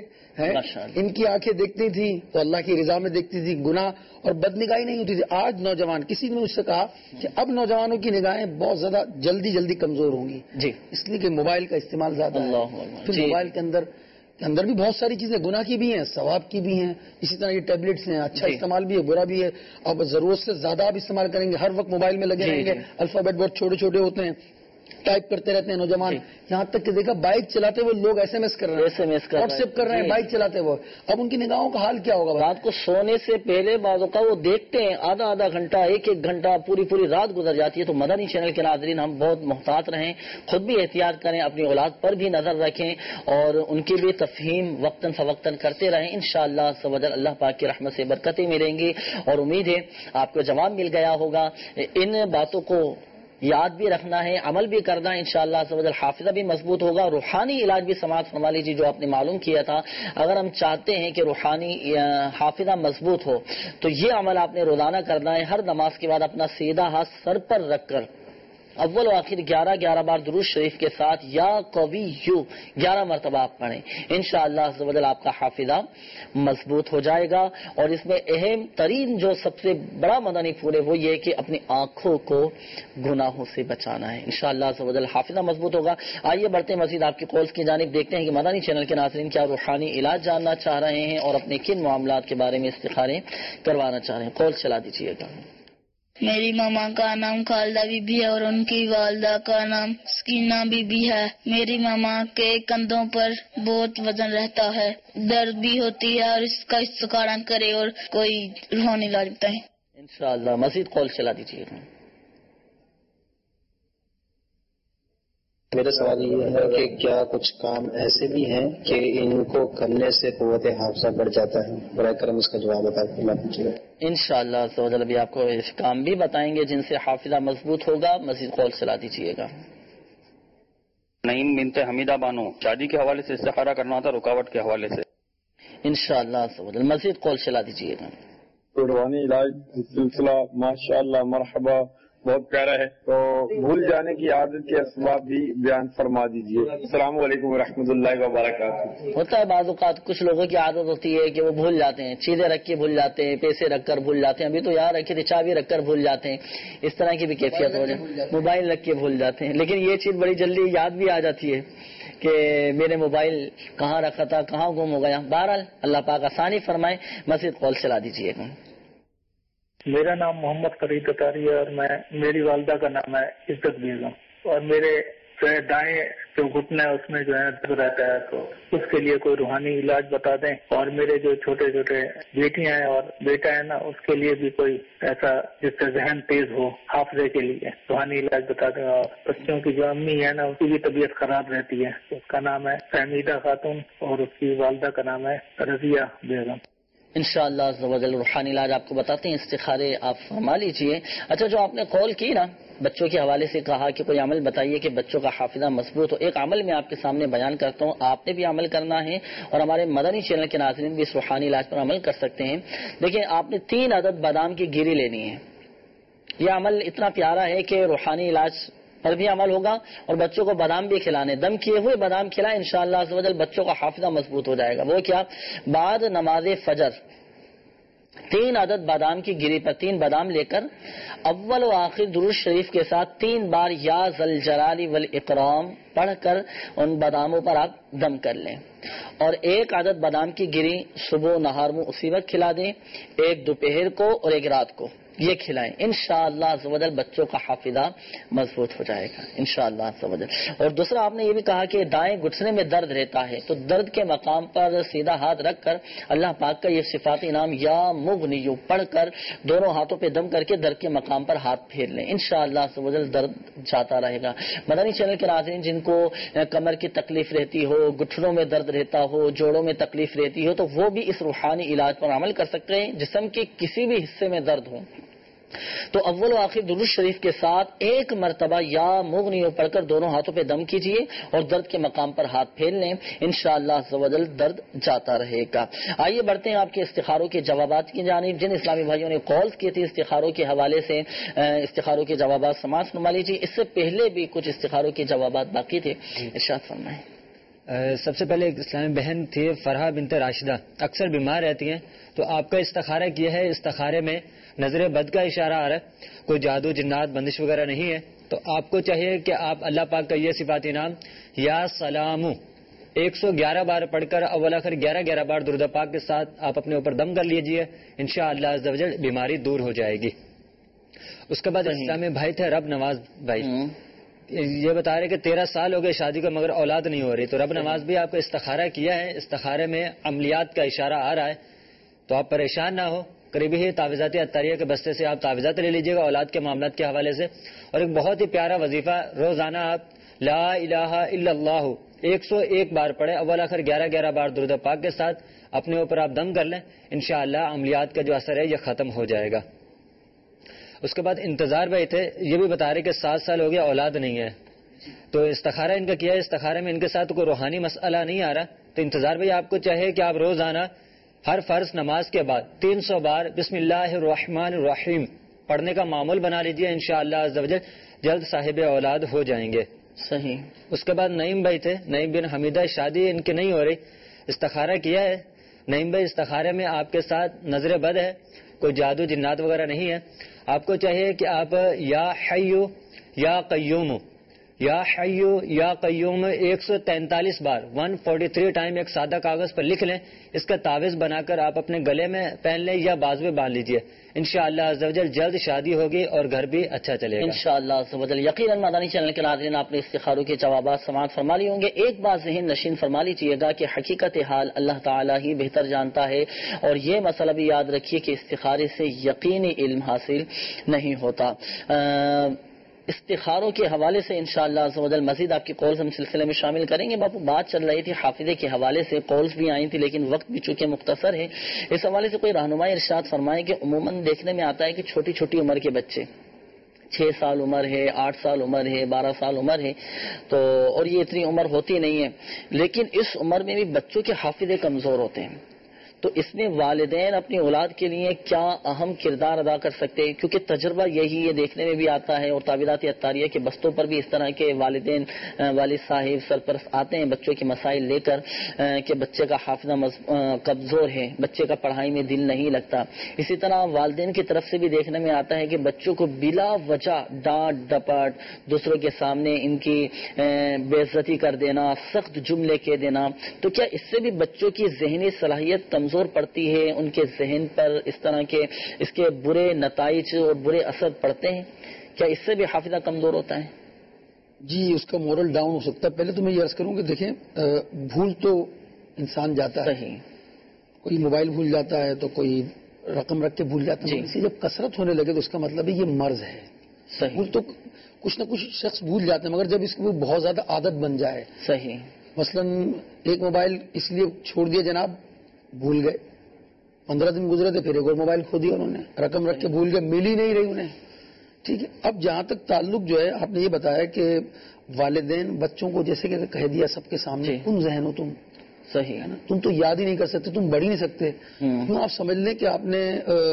ان کی آنکھیں دیکھتی تھیں تو اللہ کی رضا میں دیکھتی تھی، گناہ اور بدنگاہی نہیں ہوتی تھی. آج نوجوان، کسی نے مجھ سے کہا کہ اب نوجوانوں کی نگاہیں بہت زیادہ جلدی جلدی کمزور ہوں گی جی، اس لیے کہ موبائل کا استعمال زیادہ ہے. پھر موبائل کے اندر اندر بھی بہت ساری چیزیں گناہ کی بھی ہیں، ثواب کی بھی ہیں. اسی طرح یہ ٹیبلٹس ہیں، اچھا استعمال بھی ہے، برا بھی ہے. اب ضرورت سے زیادہ آپ استعمال کریں گے، ہر وقت موبائل میں لگے رہیں گے. الفابیٹ بہت چھوٹے چھوٹے ہوتے ہیں، ٹائپ کرتے رہتے ہیں نوجوان. یہاں تک کہ دیکھا بائک چلاتے ہوئے لوگ ایس ایم ایس کر رہے ہیں، S M S WhatsApp کر رہے ہیں بائک چلاتے ہوئے. اب ان کی نگاہوں کا حال کیا ہوگا؟ رات کو سونے سے پہلے بعضوں کا وہ دیکھتے ہیں آدھا آدھا گھنٹہ، ایک ایک گھنٹہ، پوری پوری رات گزر جاتی ہے. تو مدنی چینل کے ناظرین ہم بہت محتاط رہیں، خود بھی احتیاط کریں، اپنی اولاد پر بھی نظر رکھیں اور ان کی بھی تفہیم وقتاً فوقتاً کرتے رہیں. انشاءاللہ عز و جل اللہ پاک کی رحمت سے برکتیں ملیں گی اور امید ہے آپ کو جواب مل گیا ہوگا. ان باتوں کو یاد بھی رکھنا ہے، عمل بھی کرنا ہے. انشاءاللہ عز و جل حافظہ بھی مضبوط ہوگا. روحانی علاج بھی سماعت فرما لیجیے جو آپ نے معلوم کیا تھا. اگر ہم چاہتے ہیں کہ روحانی حافظہ مضبوط ہو تو یہ عمل آپ نے روزانہ کرنا ہے. ہر نماز کے بعد اپنا سیدھا ہاتھ سر پر رکھ کر اول و آخر گیارہ گیارہ بار درود شریف کے ساتھ یا قوی یو گیارہ مرتبہ آپ پڑھیں. انشاءاللہ عز و جل آپ کا حافظہ مضبوط ہو جائے گا. اور اس میں اہم ترین جو سب سے بڑا مدنی پھول ہے وہ یہ کہ اپنی آنکھوں کو گناہوں سے بچانا ہے. انشاءاللہ عز و جل حافظہ مضبوط ہوگا. آئیے بڑھتے مزید آپ کی کالز کی جانب، دیکھتے ہیں کہ مدنی چینل کے ناظرین کیا روحانی علاج جاننا چاہ رہے ہیں اور اپنے کن معاملات کے بارے میں استخارے کروانا چاہ رہے ہیں. کال چلا دیجیے گا. میری ماما کا نام خالدہ بی بی ہے اور ان کی والدہ کا نام سکینہ بی بی ہے. میری ماما کے کندھوں پر بہت وزن رہتا ہے، درد بھی ہوتی ہے اور اس کا استخارہ کرے اور کوئی روحانی علاج بتائیں. انشاءاللہ مزید کال چلا دیجیے گا. میرا سوال یہ ہے کہ کیا کچھ کام ایسے بھی ہیں کہ ان کو کرنے سے قوت حافظہ بڑھ جاتا ہے؟ برائے کرم اس کا جواب بتائیے. انشاءاللہ عز و جل ابھی آپ کو اس کام بھی بتائیں گے جن سے حافظہ مضبوط ہوگا. مزید کال چلا دیجیے گا. نعیم بنت حمیدہ بانو، شادی کے حوالے سے استخارہ کرنا تھا، رکاوٹ کے حوالے سے. انشاءاللہ عز و جل مزید کال چلا دیجیے گا. روحانی علاج سلسلہ ماشاءاللہ مرحبا بہت پیارا ہے، تو بھول جانے کی عادت کے اسباب بھی بیان فرما دیجیے. السلام علیکم ورحمۃ اللہ وبرکاتہ. ہوتا ہے بعض اوقات کچھ لوگوں کی عادت ہوتی ہے کہ وہ بھول جاتے ہیں، چیزیں رکھ کے بھول جاتے ہیں، پیسے رکھ کر بھول جاتے ہیں. ابھی تو یہاں رکھے تھے چابی رکھ کر بھول جاتے ہیں. اس طرح کی بھی کیفیت ہو جائے، موبائل رکھ کے بھول جاتے ہیں. لیکن یہ چیز بڑی جلدی یاد بھی آ جاتی ہے کہ میرے موبائل کہاں رکھا تھا، کہاں گم ہو گیا. بہرحال اللہ پاک آسانی فرمائے. مزید کال چلا دیجیے گا. میرا نام محمد فرید اتاری ہے اور میں میری والدہ کا نام ہے عزت بیگم اور میرے दाएं जो घुटना है उसमें जो है दर्द रहता है, तो उसके लिए कोई रूहानी इलाज बता दें। और मेरे जो छोटे छोटे बेटियां हैं और बेटा है ना, उसके लिए भी कोई ऐसा जिससे जहन तेज हो, हाफजे के लिए रूहानी इलाज बता दें। और बच्चों की जो अम्मी है ना, उसकी भी तबीयत खराब रहती है, उसका नाम है फहमीदा खातून और उसकी वालदा का नाम है रजिया बेगम। इंशाअल्लाह रूहानी इलाज आपको बताते हैं, इस्तिखारे आप फरमा लीजिए। अच्छा, जो आपने कॉल की ना, बच्चों के हवाले से कहा कि कोई अमल बताइए कि बच्चों का हाफिजा मजबूत हो। एक अमल मैं आपके सामने बयान करता हूँ, आपने भी अमल करना है और हमारे मदनी चैनल के नाज़रीन भी इस रूहानी इलाज पर अमल कर सकते हैं। देखिए, आपने तीन अदद बादाम की गिरी लेनी है। यह अमल इतना प्यारा है कि रूहानी इलाज पर भी अमल होगा और बच्चों को बादाम भी खिलाने, दम किए हुए बादाम खिलाए, इंशाअल्लाह अज़्ज़ व जल बच्चों का हाफिजा मजबूत हो जाएगा। वो क्या, बाद नमाज फजर तीन अदद बादाम की गिरी पर तीन बादाम लेकर अव्वल व आखिर दुरूद शरीफ के साथ तीन बार या ज़ल जलाली वल इकराम पढ़कर उन बादामों पर आप दम कर लें और एक आदत बादाम की गिरी सुबह नहार में उसी वक्त खिला दें, एक दोपहर को और एक रात को ये खिलाएं। इंशाअल्लाह अज़्ज़ व जल बच्चों का हाफिजा मजबूत हो जाएगा इंशाअल्लाह अज़्ज़ व जल। और दूसरा, आपने ये भी कहा कि दाएं घुटने में दर्द रहता है, तो दर्द के मकाम पर सीधा हाथ रखकर अल्लाह पाक का ये सिफाती नाम या मुगनियु पढ़कर दोनों हाथों पे दम करके दर्द के मकाम पर हाथ फेर लें, इंशाअल्लाह अज़्ज़ व जल दर्द जाता रहेगा। मदनी चैनल के नाज़रीन जिनको कमर की तकलीफ रहती हो, घुटनों में दर्द रहता हो, जोड़ों में तकलीफ रहती हो, तो वो भी इस रूहानी इलाज पर अमल कर सकते हैं। जिस्म के किसी भी हिस्से में दर्द हो तो अव्वल आखिर दुरूद शरीफ के साथ एक मरतबा या मुगनियो पढ़कर दोनों हाथों पे दम कीजिए और दर्द के मकाम पर हाथ फेर लें, इंशाअल्लाह अज़्ज़ व जल दर्द जाता रहेगा। आइए बढ़ते हैं आपके इस्तिखारों के जवाबात की जानिब। जिन इस्लामी भाइयों ने कॉल्स किए थे इस्तिखारों के हवाले से, इस्तिखारों के जवाबात समाज फरमा लीजिए। इससे पहले भी कुछ इस्तिखारों के जवाबात बाकी थे, इरशाद फरमाएं। सबसे पहले एक इस्लामी बहन थी फरहा बिनते राशिदा, अक्सर बीमार रहती हैं, तो आपका इस्तिखारा किया है, इस्तिखारे में नजर बद का इशारा आ रहा है, कोई जादू जिन्नात बंदिश वगैरह नहीं है, तो आपको चाहिए कि आप अल्लाह पाक का ये सिफाती नाम या सलामू एक सौ ग्यारह बार पढ़कर अव्वल आखिर ग्यारह ग्यारह बार दुरूद पाक के साथ आप अपने ऊपर दम कर लीजिए, इंशाअल्लाह अज़्ज़ व जल बीमारी दूर हो जाएगी। उसके बाद इस्लामी भाई थे रब नवाज भाई, ये बता रहे कि तेरह साल हो गए शादी को मगर औलाद नहीं हो रही, तो रब नवाज भी आपको इस्तिखारा किया है, इस्तिखारे में अमलियात का इशारा आ रहा है, तो आप परेशान ना हो, करीबी ही तावीज़ात अत्तारिया के बस्ते से आप तावीज़ात ले लीजिएगा औलाद के मामलात के हवाले से। और एक बहुत ही प्यारा वजीफा, रोजाना आप ला इलाहा इल्लल्लाहु एक सौ एक बार पढ़े, अव्वल आखिर ग्यारह ग्यारह बार दुरूद पाक के साथ अपने ऊपर आप दम कर लें, इंशाअल्लाह अमलियात का जो असर है यह खत्म हो जाएगा। उसके बाद इंतजार भाई थे, ये भी बता रहे कि सात साल हो गया औलाद नहीं है, तो इस्तिखारा इनका किया है, इस्तिखारे में इनके साथ कोई रूहानी मसला नहीं आ रहा, तो इंतजार भाई आपको चाहिए कि आप रोजाना हर फर्ज नमाज के बाद तीन सौ बार बिस्मिल्लाहिर्रहमानिर्रहीम पढ़ने का मामूल बना लीजिए, इंशाअल्लाह अज़्ज़ व जल जल्द साहिब औलाद हो जाएंगे। सही। उसके बाद नईम भाई थे, नईम बिन हमीदा, शादी इनकी नहीं हो रही, इस्तिखारा किया है। नईम भाई इस्तिखारे में आपके साथ नजर बद है, कोई जादू जिन्नात वगैरह नहीं है, आपको चाहिए कि आप या हय्यु या कय्यूम या हय्यु या कय्यूम एक सौ तैंतालीस बार एक सौ तैंतालीस टाइम एक सादा कागज पर लिख लें, इसका तावीज बनाकर आप अपने गले में पहन लें या बाजू में बांध लीजिए, इंशाअल्लाह अज़्ज़ व जल जल्द शादी होगी और घर भी अच्छा चलेगा इंशाअल्लाह अज़्ज़ व जल। यकीनन मदनी चैनल के नाज़रीन आपने इस्तिखारों के जवाबात समाअत फरमा लिए होंगे। एक बात ज़हन नशीन फरमा लीजिएगा कि हकीकत हाल अल्लाह ताला ही बेहतर जानता है, और ये मसला भी याद रखिए कि इस्तिखारे से यकीनी इल्म हासिल नहीं होता। आ, इस्तिखारों के हवाले से इंशाअल्लाह अज़्ज़ व जल मज़ीद आपकी कॉल्स हम सिलसिले में शामिल करेंगे। बापू बात चल रही थी हाफिजे के हवाले से, कॉल्स भी आई थी लेकिन वक्त भी चूंकि मुख्तसर है, इस हवाले से कोई रहनुमाई इरशाद फरमाए कि उमूमन देखने में आता है कि छोटी छोटी उम्र के बच्चे, छह साल उम्र है, आठ साल उम्र है, बारह साल उम्र है, तो और ये इतनी उम्र होती नहीं है, लेकिन इस उम्र में भी बच्चों के हाफिजे कमजोर होते हैं, तो इसमें वालिदैन अपनी औलाद के लिए क्या अहम किरदार अदा कर सकते हैं? क्योंकि तजुर्बा यही ये देखने में भी आता है और तावीज़ात अत्तारिया के बस्तों पर भी इस तरह के वालिदैन वालिद साहिब सरपरस्त आते हैं बच्चों के मसाइल लेकर कि बच्चे का हाफिजा कमजोर है, बच्चे का पढ़ाई में दिल नहीं लगता। इसी तरह वालिदैन की तरफ से भी देखने में आता है कि बच्चों को बिला वजह डांट डपट, दूसरों के सामने इनकी बेइज्जती कर देना, सख्त जुमले कह देना, तो क्या इससे भी बच्चों की ज़हनी सलाहियत कमजोर पड़ती है, उनके जहन पर इस तरह के इसके बुरे नताइज और बुरे असर पड़ते हैं? क्या इससे भी हाफिजा कमजोर होता है? جی اس کا مورل ڈاؤن ہو سکتا ہے. پہلے تو میں یہ عرض کروں کہ دیکھیں بھول تو انسان جاتا ہے, کوئی موبائل بھول جاتا ہے تو کوئی رقم رکھ کے بھول جاتا ہے, اسی جب کثرت ہونے لگے تو اس کا مطلب ہے یہ مرض ہے. بھول تو کچھ نہ کچھ شخص بھول جاتے ہیں, مگر جب اس کی بہت زیادہ عادت بن جائے. صحیح. مثلا ایک موبائل اس لیے چھوڑ دیا جناب, بھول گئے, پندرہ دن گزرے تھے پھر ایک اور موبائل کھو دیا انہوں نے, رقم رکھ کے بھول گئے, مل ہی نہیں رہی انہیں. ٹھیک ہے. اب جہاں تک تعلق جو ہے آپ نے یہ بتایا کہ والدین بچوں کو جیسے کہ کہہ دیا سب کے سامنے کن ذہن ہو تم. صحیح ہے نا, تم تو یاد ہی نہیں کر سکتے, تم بڑھ ہی نہیں سکتے. کیوں آپ سمجھ لیں کہ آپ نے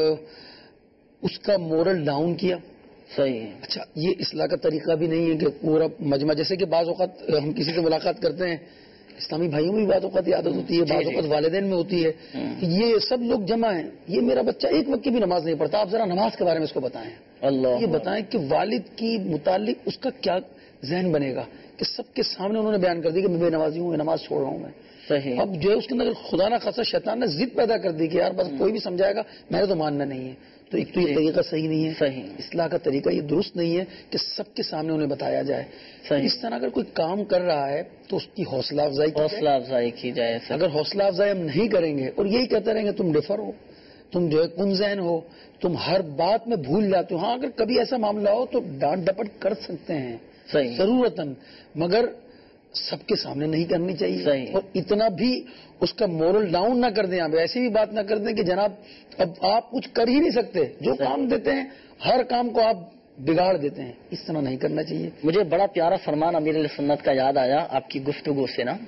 اس کا مورل ڈاؤن کیا. صحیح. اچھا یہ اصلاح کا طریقہ بھی نہیں ہے کہ پورا مجمع, جیسے کہ بعض اوقات ہم کسی سے ملاقات کرتے ہیں, اسلامی بھائیوں میں بھی بعض اوقات عادت ہوتی ہے, بعض اوقات والدین میں ہوتی ہے کہ یہ سب لوگ جمع ہیں, یہ میرا بچہ ایک وقت کی بھی نماز نہیں پڑھتا, آپ ذرا نماز کے بارے میں اس کو بتائیں. اللہ, یہ بتائیں کہ والد کی متعلق اس کا کیا ذہن بنے گا کہ سب کے سامنے انہوں نے بیان کر دی کہ میں بے نمازی ہوں, میں نماز چھوڑ رہا ہوں میں. صحیح. اب جو ہے اس کے اندر خدا نہ خاصا شیطان نے ضد پیدا کر دی کہ یار بس کوئی بھی سمجھائے گا, میں نے تو ماننا نہیں ہے. تو ایک تو یہ طریقہ صحیح نہیں ہے. صحیح. اصلاح کا طریقہ یہ درست نہیں ہے کہ سب کے سامنے انہیں بتایا جائے. صحیح. اس طرح اگر کوئی کام کر رہا ہے تو اس کی حوصلہ افزائی حوصلہ افزائی کی جائے. اگر حوصلہ افزائی ہم نہیں کریں گے اور یہی کہتے رہیں گے تم ڈفر ہو, تم جو ہے کن ذہن ہو, تم ہر بات میں بھول جاتے ہو. ہاں اگر کبھی ایسا معاملہ ہو تو ڈانٹ ڈپٹ کر سکتے ہیں ضرورتاً, مگر سب کے سامنے نہیں کرنی چاہیے. صحیح. اور اتنا بھی اس کا مورل ڈاؤن نہ کر دیں, آپ ایسی بھی بات نہ کر دیں کہ جناب اب آپ کچھ کر ہی نہیں سکتے, جو کام دیتے ہیں ہر کام کو آپ بگاڑ دیتے ہیں. اس طرح نہیں کرنا چاہیے. مجھے بڑا پیارا فرمان امیر علیہ سنت کا یاد آیا آپ کی گفتگو سے نا,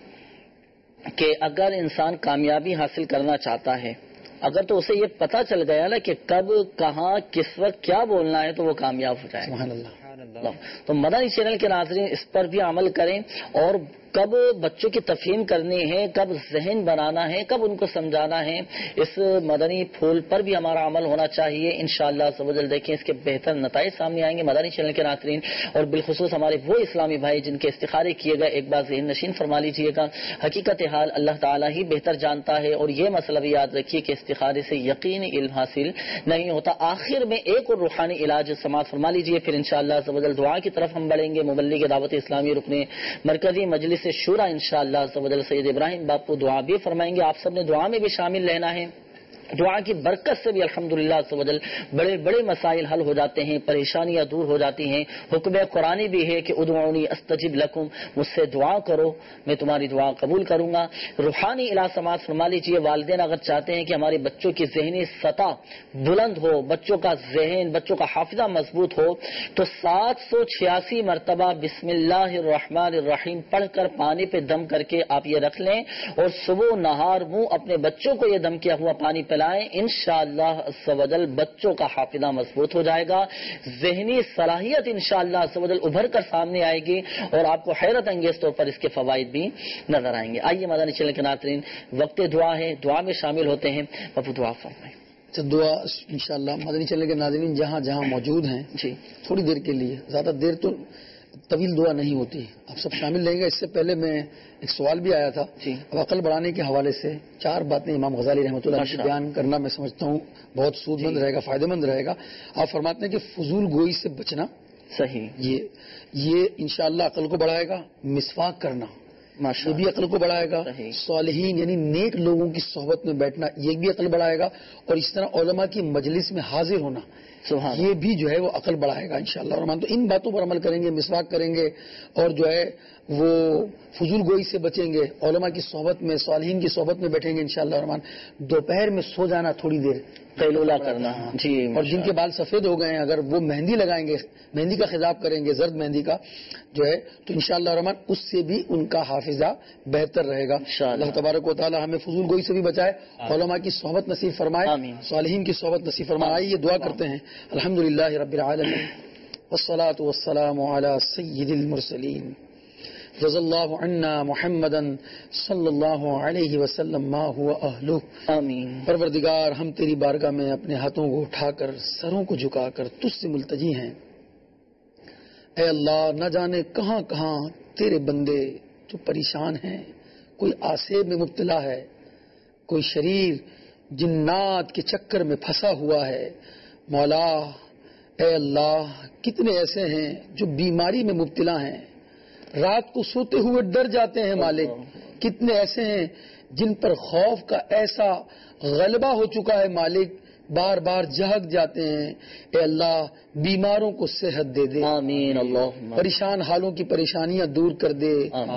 کہ اگر انسان کامیابی حاصل کرنا چاہتا ہے, اگر تو اسے یہ پتا چل گیا نا کہ کب کہاں کس وقت کیا بولنا ہے تو وہ کامیاب ہو جائے. سبحان اللہ. تو مدنی چینل کے ناظرین اس پر بھی عمل کریں, اور کب بچوں کی تفہیم کرنی ہے, کب ذہن بنانا ہے, کب ان کو سمجھانا ہے, اس مدنی پھول پر بھی ہمارا عمل ہونا چاہیے. انشاءاللہ عز و جل دیکھیں اس کے بہتر نتائج سامنے آئیں گے مدنی چینل کے ناظرین. اور بالخصوص ہمارے وہ اسلامی بھائی جن کے استخارے کیے گئے, ایک بار ذہن نشین فرما لیجیے گا, حقیقت حال اللہ تعالیٰ ہی بہتر جانتا ہے. اور یہ مسئلہ بھی یاد رکھیے کہ استخارے سے یقینی علم حاصل نہیں ہوتا. آخر میں ایک اور روحانی علاج سماعت فرما لیجیے, پھر انشاءاللہ عز و جل دعا کی طرف ہم بڑھیں گے. مبلغ دعوت اسلامی رکن مرکزی مجلس سے شورا انشاءاللہ عز و جل سید ابراہیم باپو دعا بھی فرمائیں گے. آپ سب نے دعا میں بھی شامل رہنا ہے. دعا کی برکت سے بھی الحمدللہ عز و جل بڑے بڑے مسائل حل ہو جاتے ہیں, پریشانیاں دور ہو جاتی ہیں. حکم قرآنی بھی ہے کہ ادعونی استجب لکم, مجھ سے دعا کرو میں تمہاری دعا قبول کروں گا. روحانی علاج سماعت فرما لیجیے. والدین اگر چاہتے ہیں کہ ہمارے بچوں کی ذہنی سطح بلند ہو, بچوں کا ذہن بچوں کا حافظہ مضبوط ہو, تو سات سو چھیاسی مرتبہ بسم اللہ الرحمن الرحیم پڑھ کر پانی پہ دم کر کے آپ یہ رکھ لیں, اور صبح نہار منہ اپنے بچوں کو یہ دم کیا ہوا پانی پہ انشاءاللہ عز و جل بچوں کا حافظہ مضبوط ہو جائے گا, ذہنی صلاحیت انشاءاللہ عز و جل ابھر کر سامنے آئے گی, اور آپ کو حیرت انگیز طور پر اس کے فوائد بھی نظر آئیں گے. آئیے مدنی چینل کے ناظرین, وقت دعا ہے, دعا میں شامل ہوتے ہیں. بابو دعا فرمائیں. اچھا دعا انشاءاللہ مدنی چینل کے ناظرین جہاں جہاں موجود ہیں جی تھوڑی دیر کے لیے, زیادہ دیر تو طویل دعا نہیں ہوتی, آپ سب شامل رہیں گے. اس سے پہلے میں ایک سوال بھی آیا تھا, اب عقل بڑھانے کے حوالے سے چار باتیں امام غزالی رحمۃ اللہ علیہ بیان کرنا میں سمجھتا ہوں بہت سود مند رہے گا, فائدہ مند رہے گا. آپ فرماتے ہیں کہ فضول گوئی سے بچنا, صحیح, یہ یہ انشاءاللہ عقل کو بڑھائے گا. مسواک کرنا یہ بھی عقل کو بڑھائے گا. صالحین یعنی نیک لوگوں کی صحبت میں بیٹھنا یہ بھی عقل بڑھائے گا. اور اس طرح علماء کی مجلس میں حاضر ہونا یہ بھی جو ہے وہ عقل بڑھائے گا انشاءاللہ الرحمن. تو ان باتوں پر عمل کریں گے, مسواک کریں گے, اور جو ہے وہ فضول گوئی سے بچیں گے, علماء کی صحبت میں صالحین کی صحبت میں بیٹھیں گے انشاءاللہ الرحمن. دوپہر میں سو جانا تھوڑی دیر, قیلولہ کرنا جی. اور جن کے بال سفید ہو گئے ہیں اگر وہ مہندی لگائیں گے, مہندی کا خضاب کریں گے, زرد مہندی کا جو ہے, تو انشاءاللہ الرحمن اس سے بھی ان کا حافظہ بہتر رہے گا. اللہ تبارک و تعالی ہمیں فضول گوئی سے بھی بچائے, علماء کی صحبت نصیب فرمائے, صالحین کی صحبت نصیب فرمائے. آئیے دعا کرتے ہیں. الحمدللہ رب العالمین والصلاة والسلام علی سید المرسلین رضی اللہ عنا محمدا صلی اللہ علیہ وسلم ما هو اہلہ. آمین. پروردگار ہم تیری بارگاہ میں اپنے ہاتھوں کو اٹھا کر سروں کو جھکا کر تجھ سے ملتجی ہیں. اے اللہ نہ جانے کہاں کہاں تیرے بندے جو پریشان ہیں, کوئی آسیب میں مبتلا ہے, کوئی شریر جنات کے چکر میں پھنسا ہوا ہے. مولا اے اللہ کتنے ایسے ہیں جو بیماری میں مبتلا ہیں, رات کو سوتے ہوئے ڈر جاتے ہیں مالک. کتنے ایسے ہیں جن پر خوف کا ایسا غلبہ ہو چکا ہے مالک، بار بار جھگ جاتے ہیں. اے اللہ بیماروں کو صحت دے دے. آمین. اللہ پریشان حالوں کی پریشانیاں دور کر دے.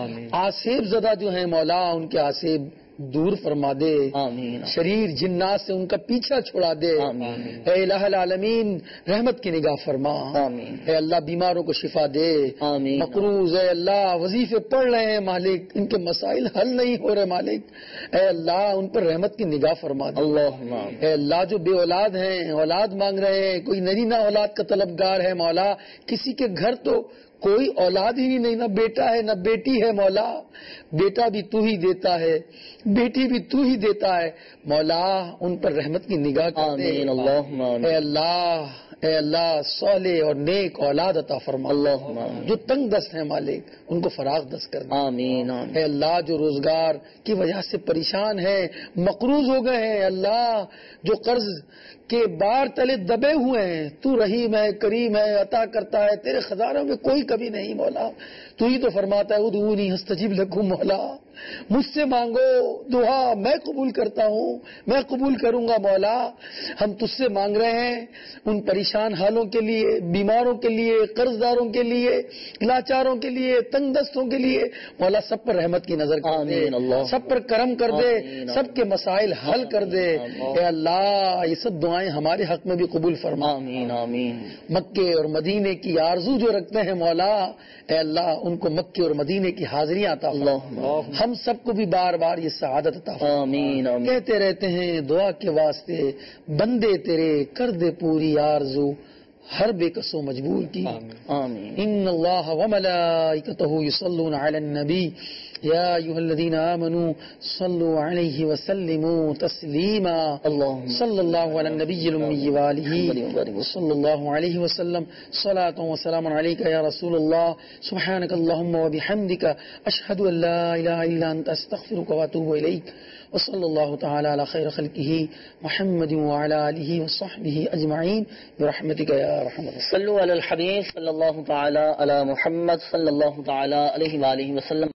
آسیب زدہ جو ہیں مولا ان کے آسیب دور فرما دے. آمین. شریر جنات سے ان کا پیچھا چھڑا دے. آمین. اے الہ العالمین رحمت کی نگاہ فرما. آمین. اے اللہ بیماروں کو شفا دے. آمین. مقروض اے اللہ وظیفے پڑھ رہے ہیں مالک، ان کے مسائل حل نہیں ہو رہے مالک، اے اللہ ان پر رحمت کی نگاہ فرما دے. اللہ اے اللہ جو بے اولاد ہیں اولاد مانگ رہے ہیں، کوئی نرینہ اولاد کا طلبگار ہے مولا، کسی کے گھر تو کوئی اولاد ہی نہیں، نہ بیٹا ہے نہ بیٹی ہے مولا، بیٹا بھی تو ہی دیتا ہے بیٹی بھی تو ہی دیتا ہے مولا، ان پر رحمت کی نگاہ کر دے. آمین. اللہ اے اللہ اے اللہ صالح اور نیک اولاد عطا فرما. اللہ جو تنگ دست ہیں مالک ان کو فراغ دست کر دے. آمین. اے اللہ جو روزگار کی وجہ سے پریشان ہے، مقروض ہو گئے ہیں، اللہ جو قرض کے بار تلے دبے ہوئے ہیں، تو رحیم ہے کریم ہے عطا کرتا ہے، تیرے خزانوں میں کوئی کمی نہیں مولا. تو ہی تو فرماتا ہے ادعونی استجب لکم مولا، مجھ سے مانگو دعا میں قبول کرتا ہوں، میں قبول کروں گا مولا. ہم تجھ سے مانگ رہے ہیں ان پریشان حالوں کے لیے، بیماروں کے لیے، قرض داروں کے لیے، لاچاروں کے لیے، تنگ دستوں کے لیے مولا، سب پر رحمت کی نظر کر دے، سب پر کرم کر دے، سب کے مسائل حل کر دے. اے اللہ یہ سب دعائیں ہمارے حق میں بھی قبول فرما. آمین. آمین. مکے اور مدینے کی آرزو جو رکھتے ہیں مولا، اے اللہ ان کو مکے اور مدینے کی حاضریاں عطا فرما. ہم سب کو بھی بار بار یہ سعادت عطا فرما. آمین. آمین. کہتے رہتے ہیں دعا کے واسطے بندے تیرے کر دے پوری آرزو ہر بے کسو مجبور کی. آمین. ان اللہ وملائکتہ یصلون علی النبی یا ایھا الذین آمنوا صلوا علیہ وسلموا تسلیما. صلی اللہ علی النبی الامی وآلہ صلی اللہ علیہ وسلم. صلاۃ و سلام علیک یا رسول اللہ. سبحانک اللہم وبحمدک اشہد ان لا الہ الا انت استغفرک واتوب الیک. وصلی اللہ تعالی علی خیر خلقہ محمد وعلی آلہ وصحبہ اجمعین برحمتک یا ارحم الراحمین. صلوا علی الحبیب صلی اللہ تعالی علی محمد صلی اللہ تعالی علیہ وآلہ وسلم.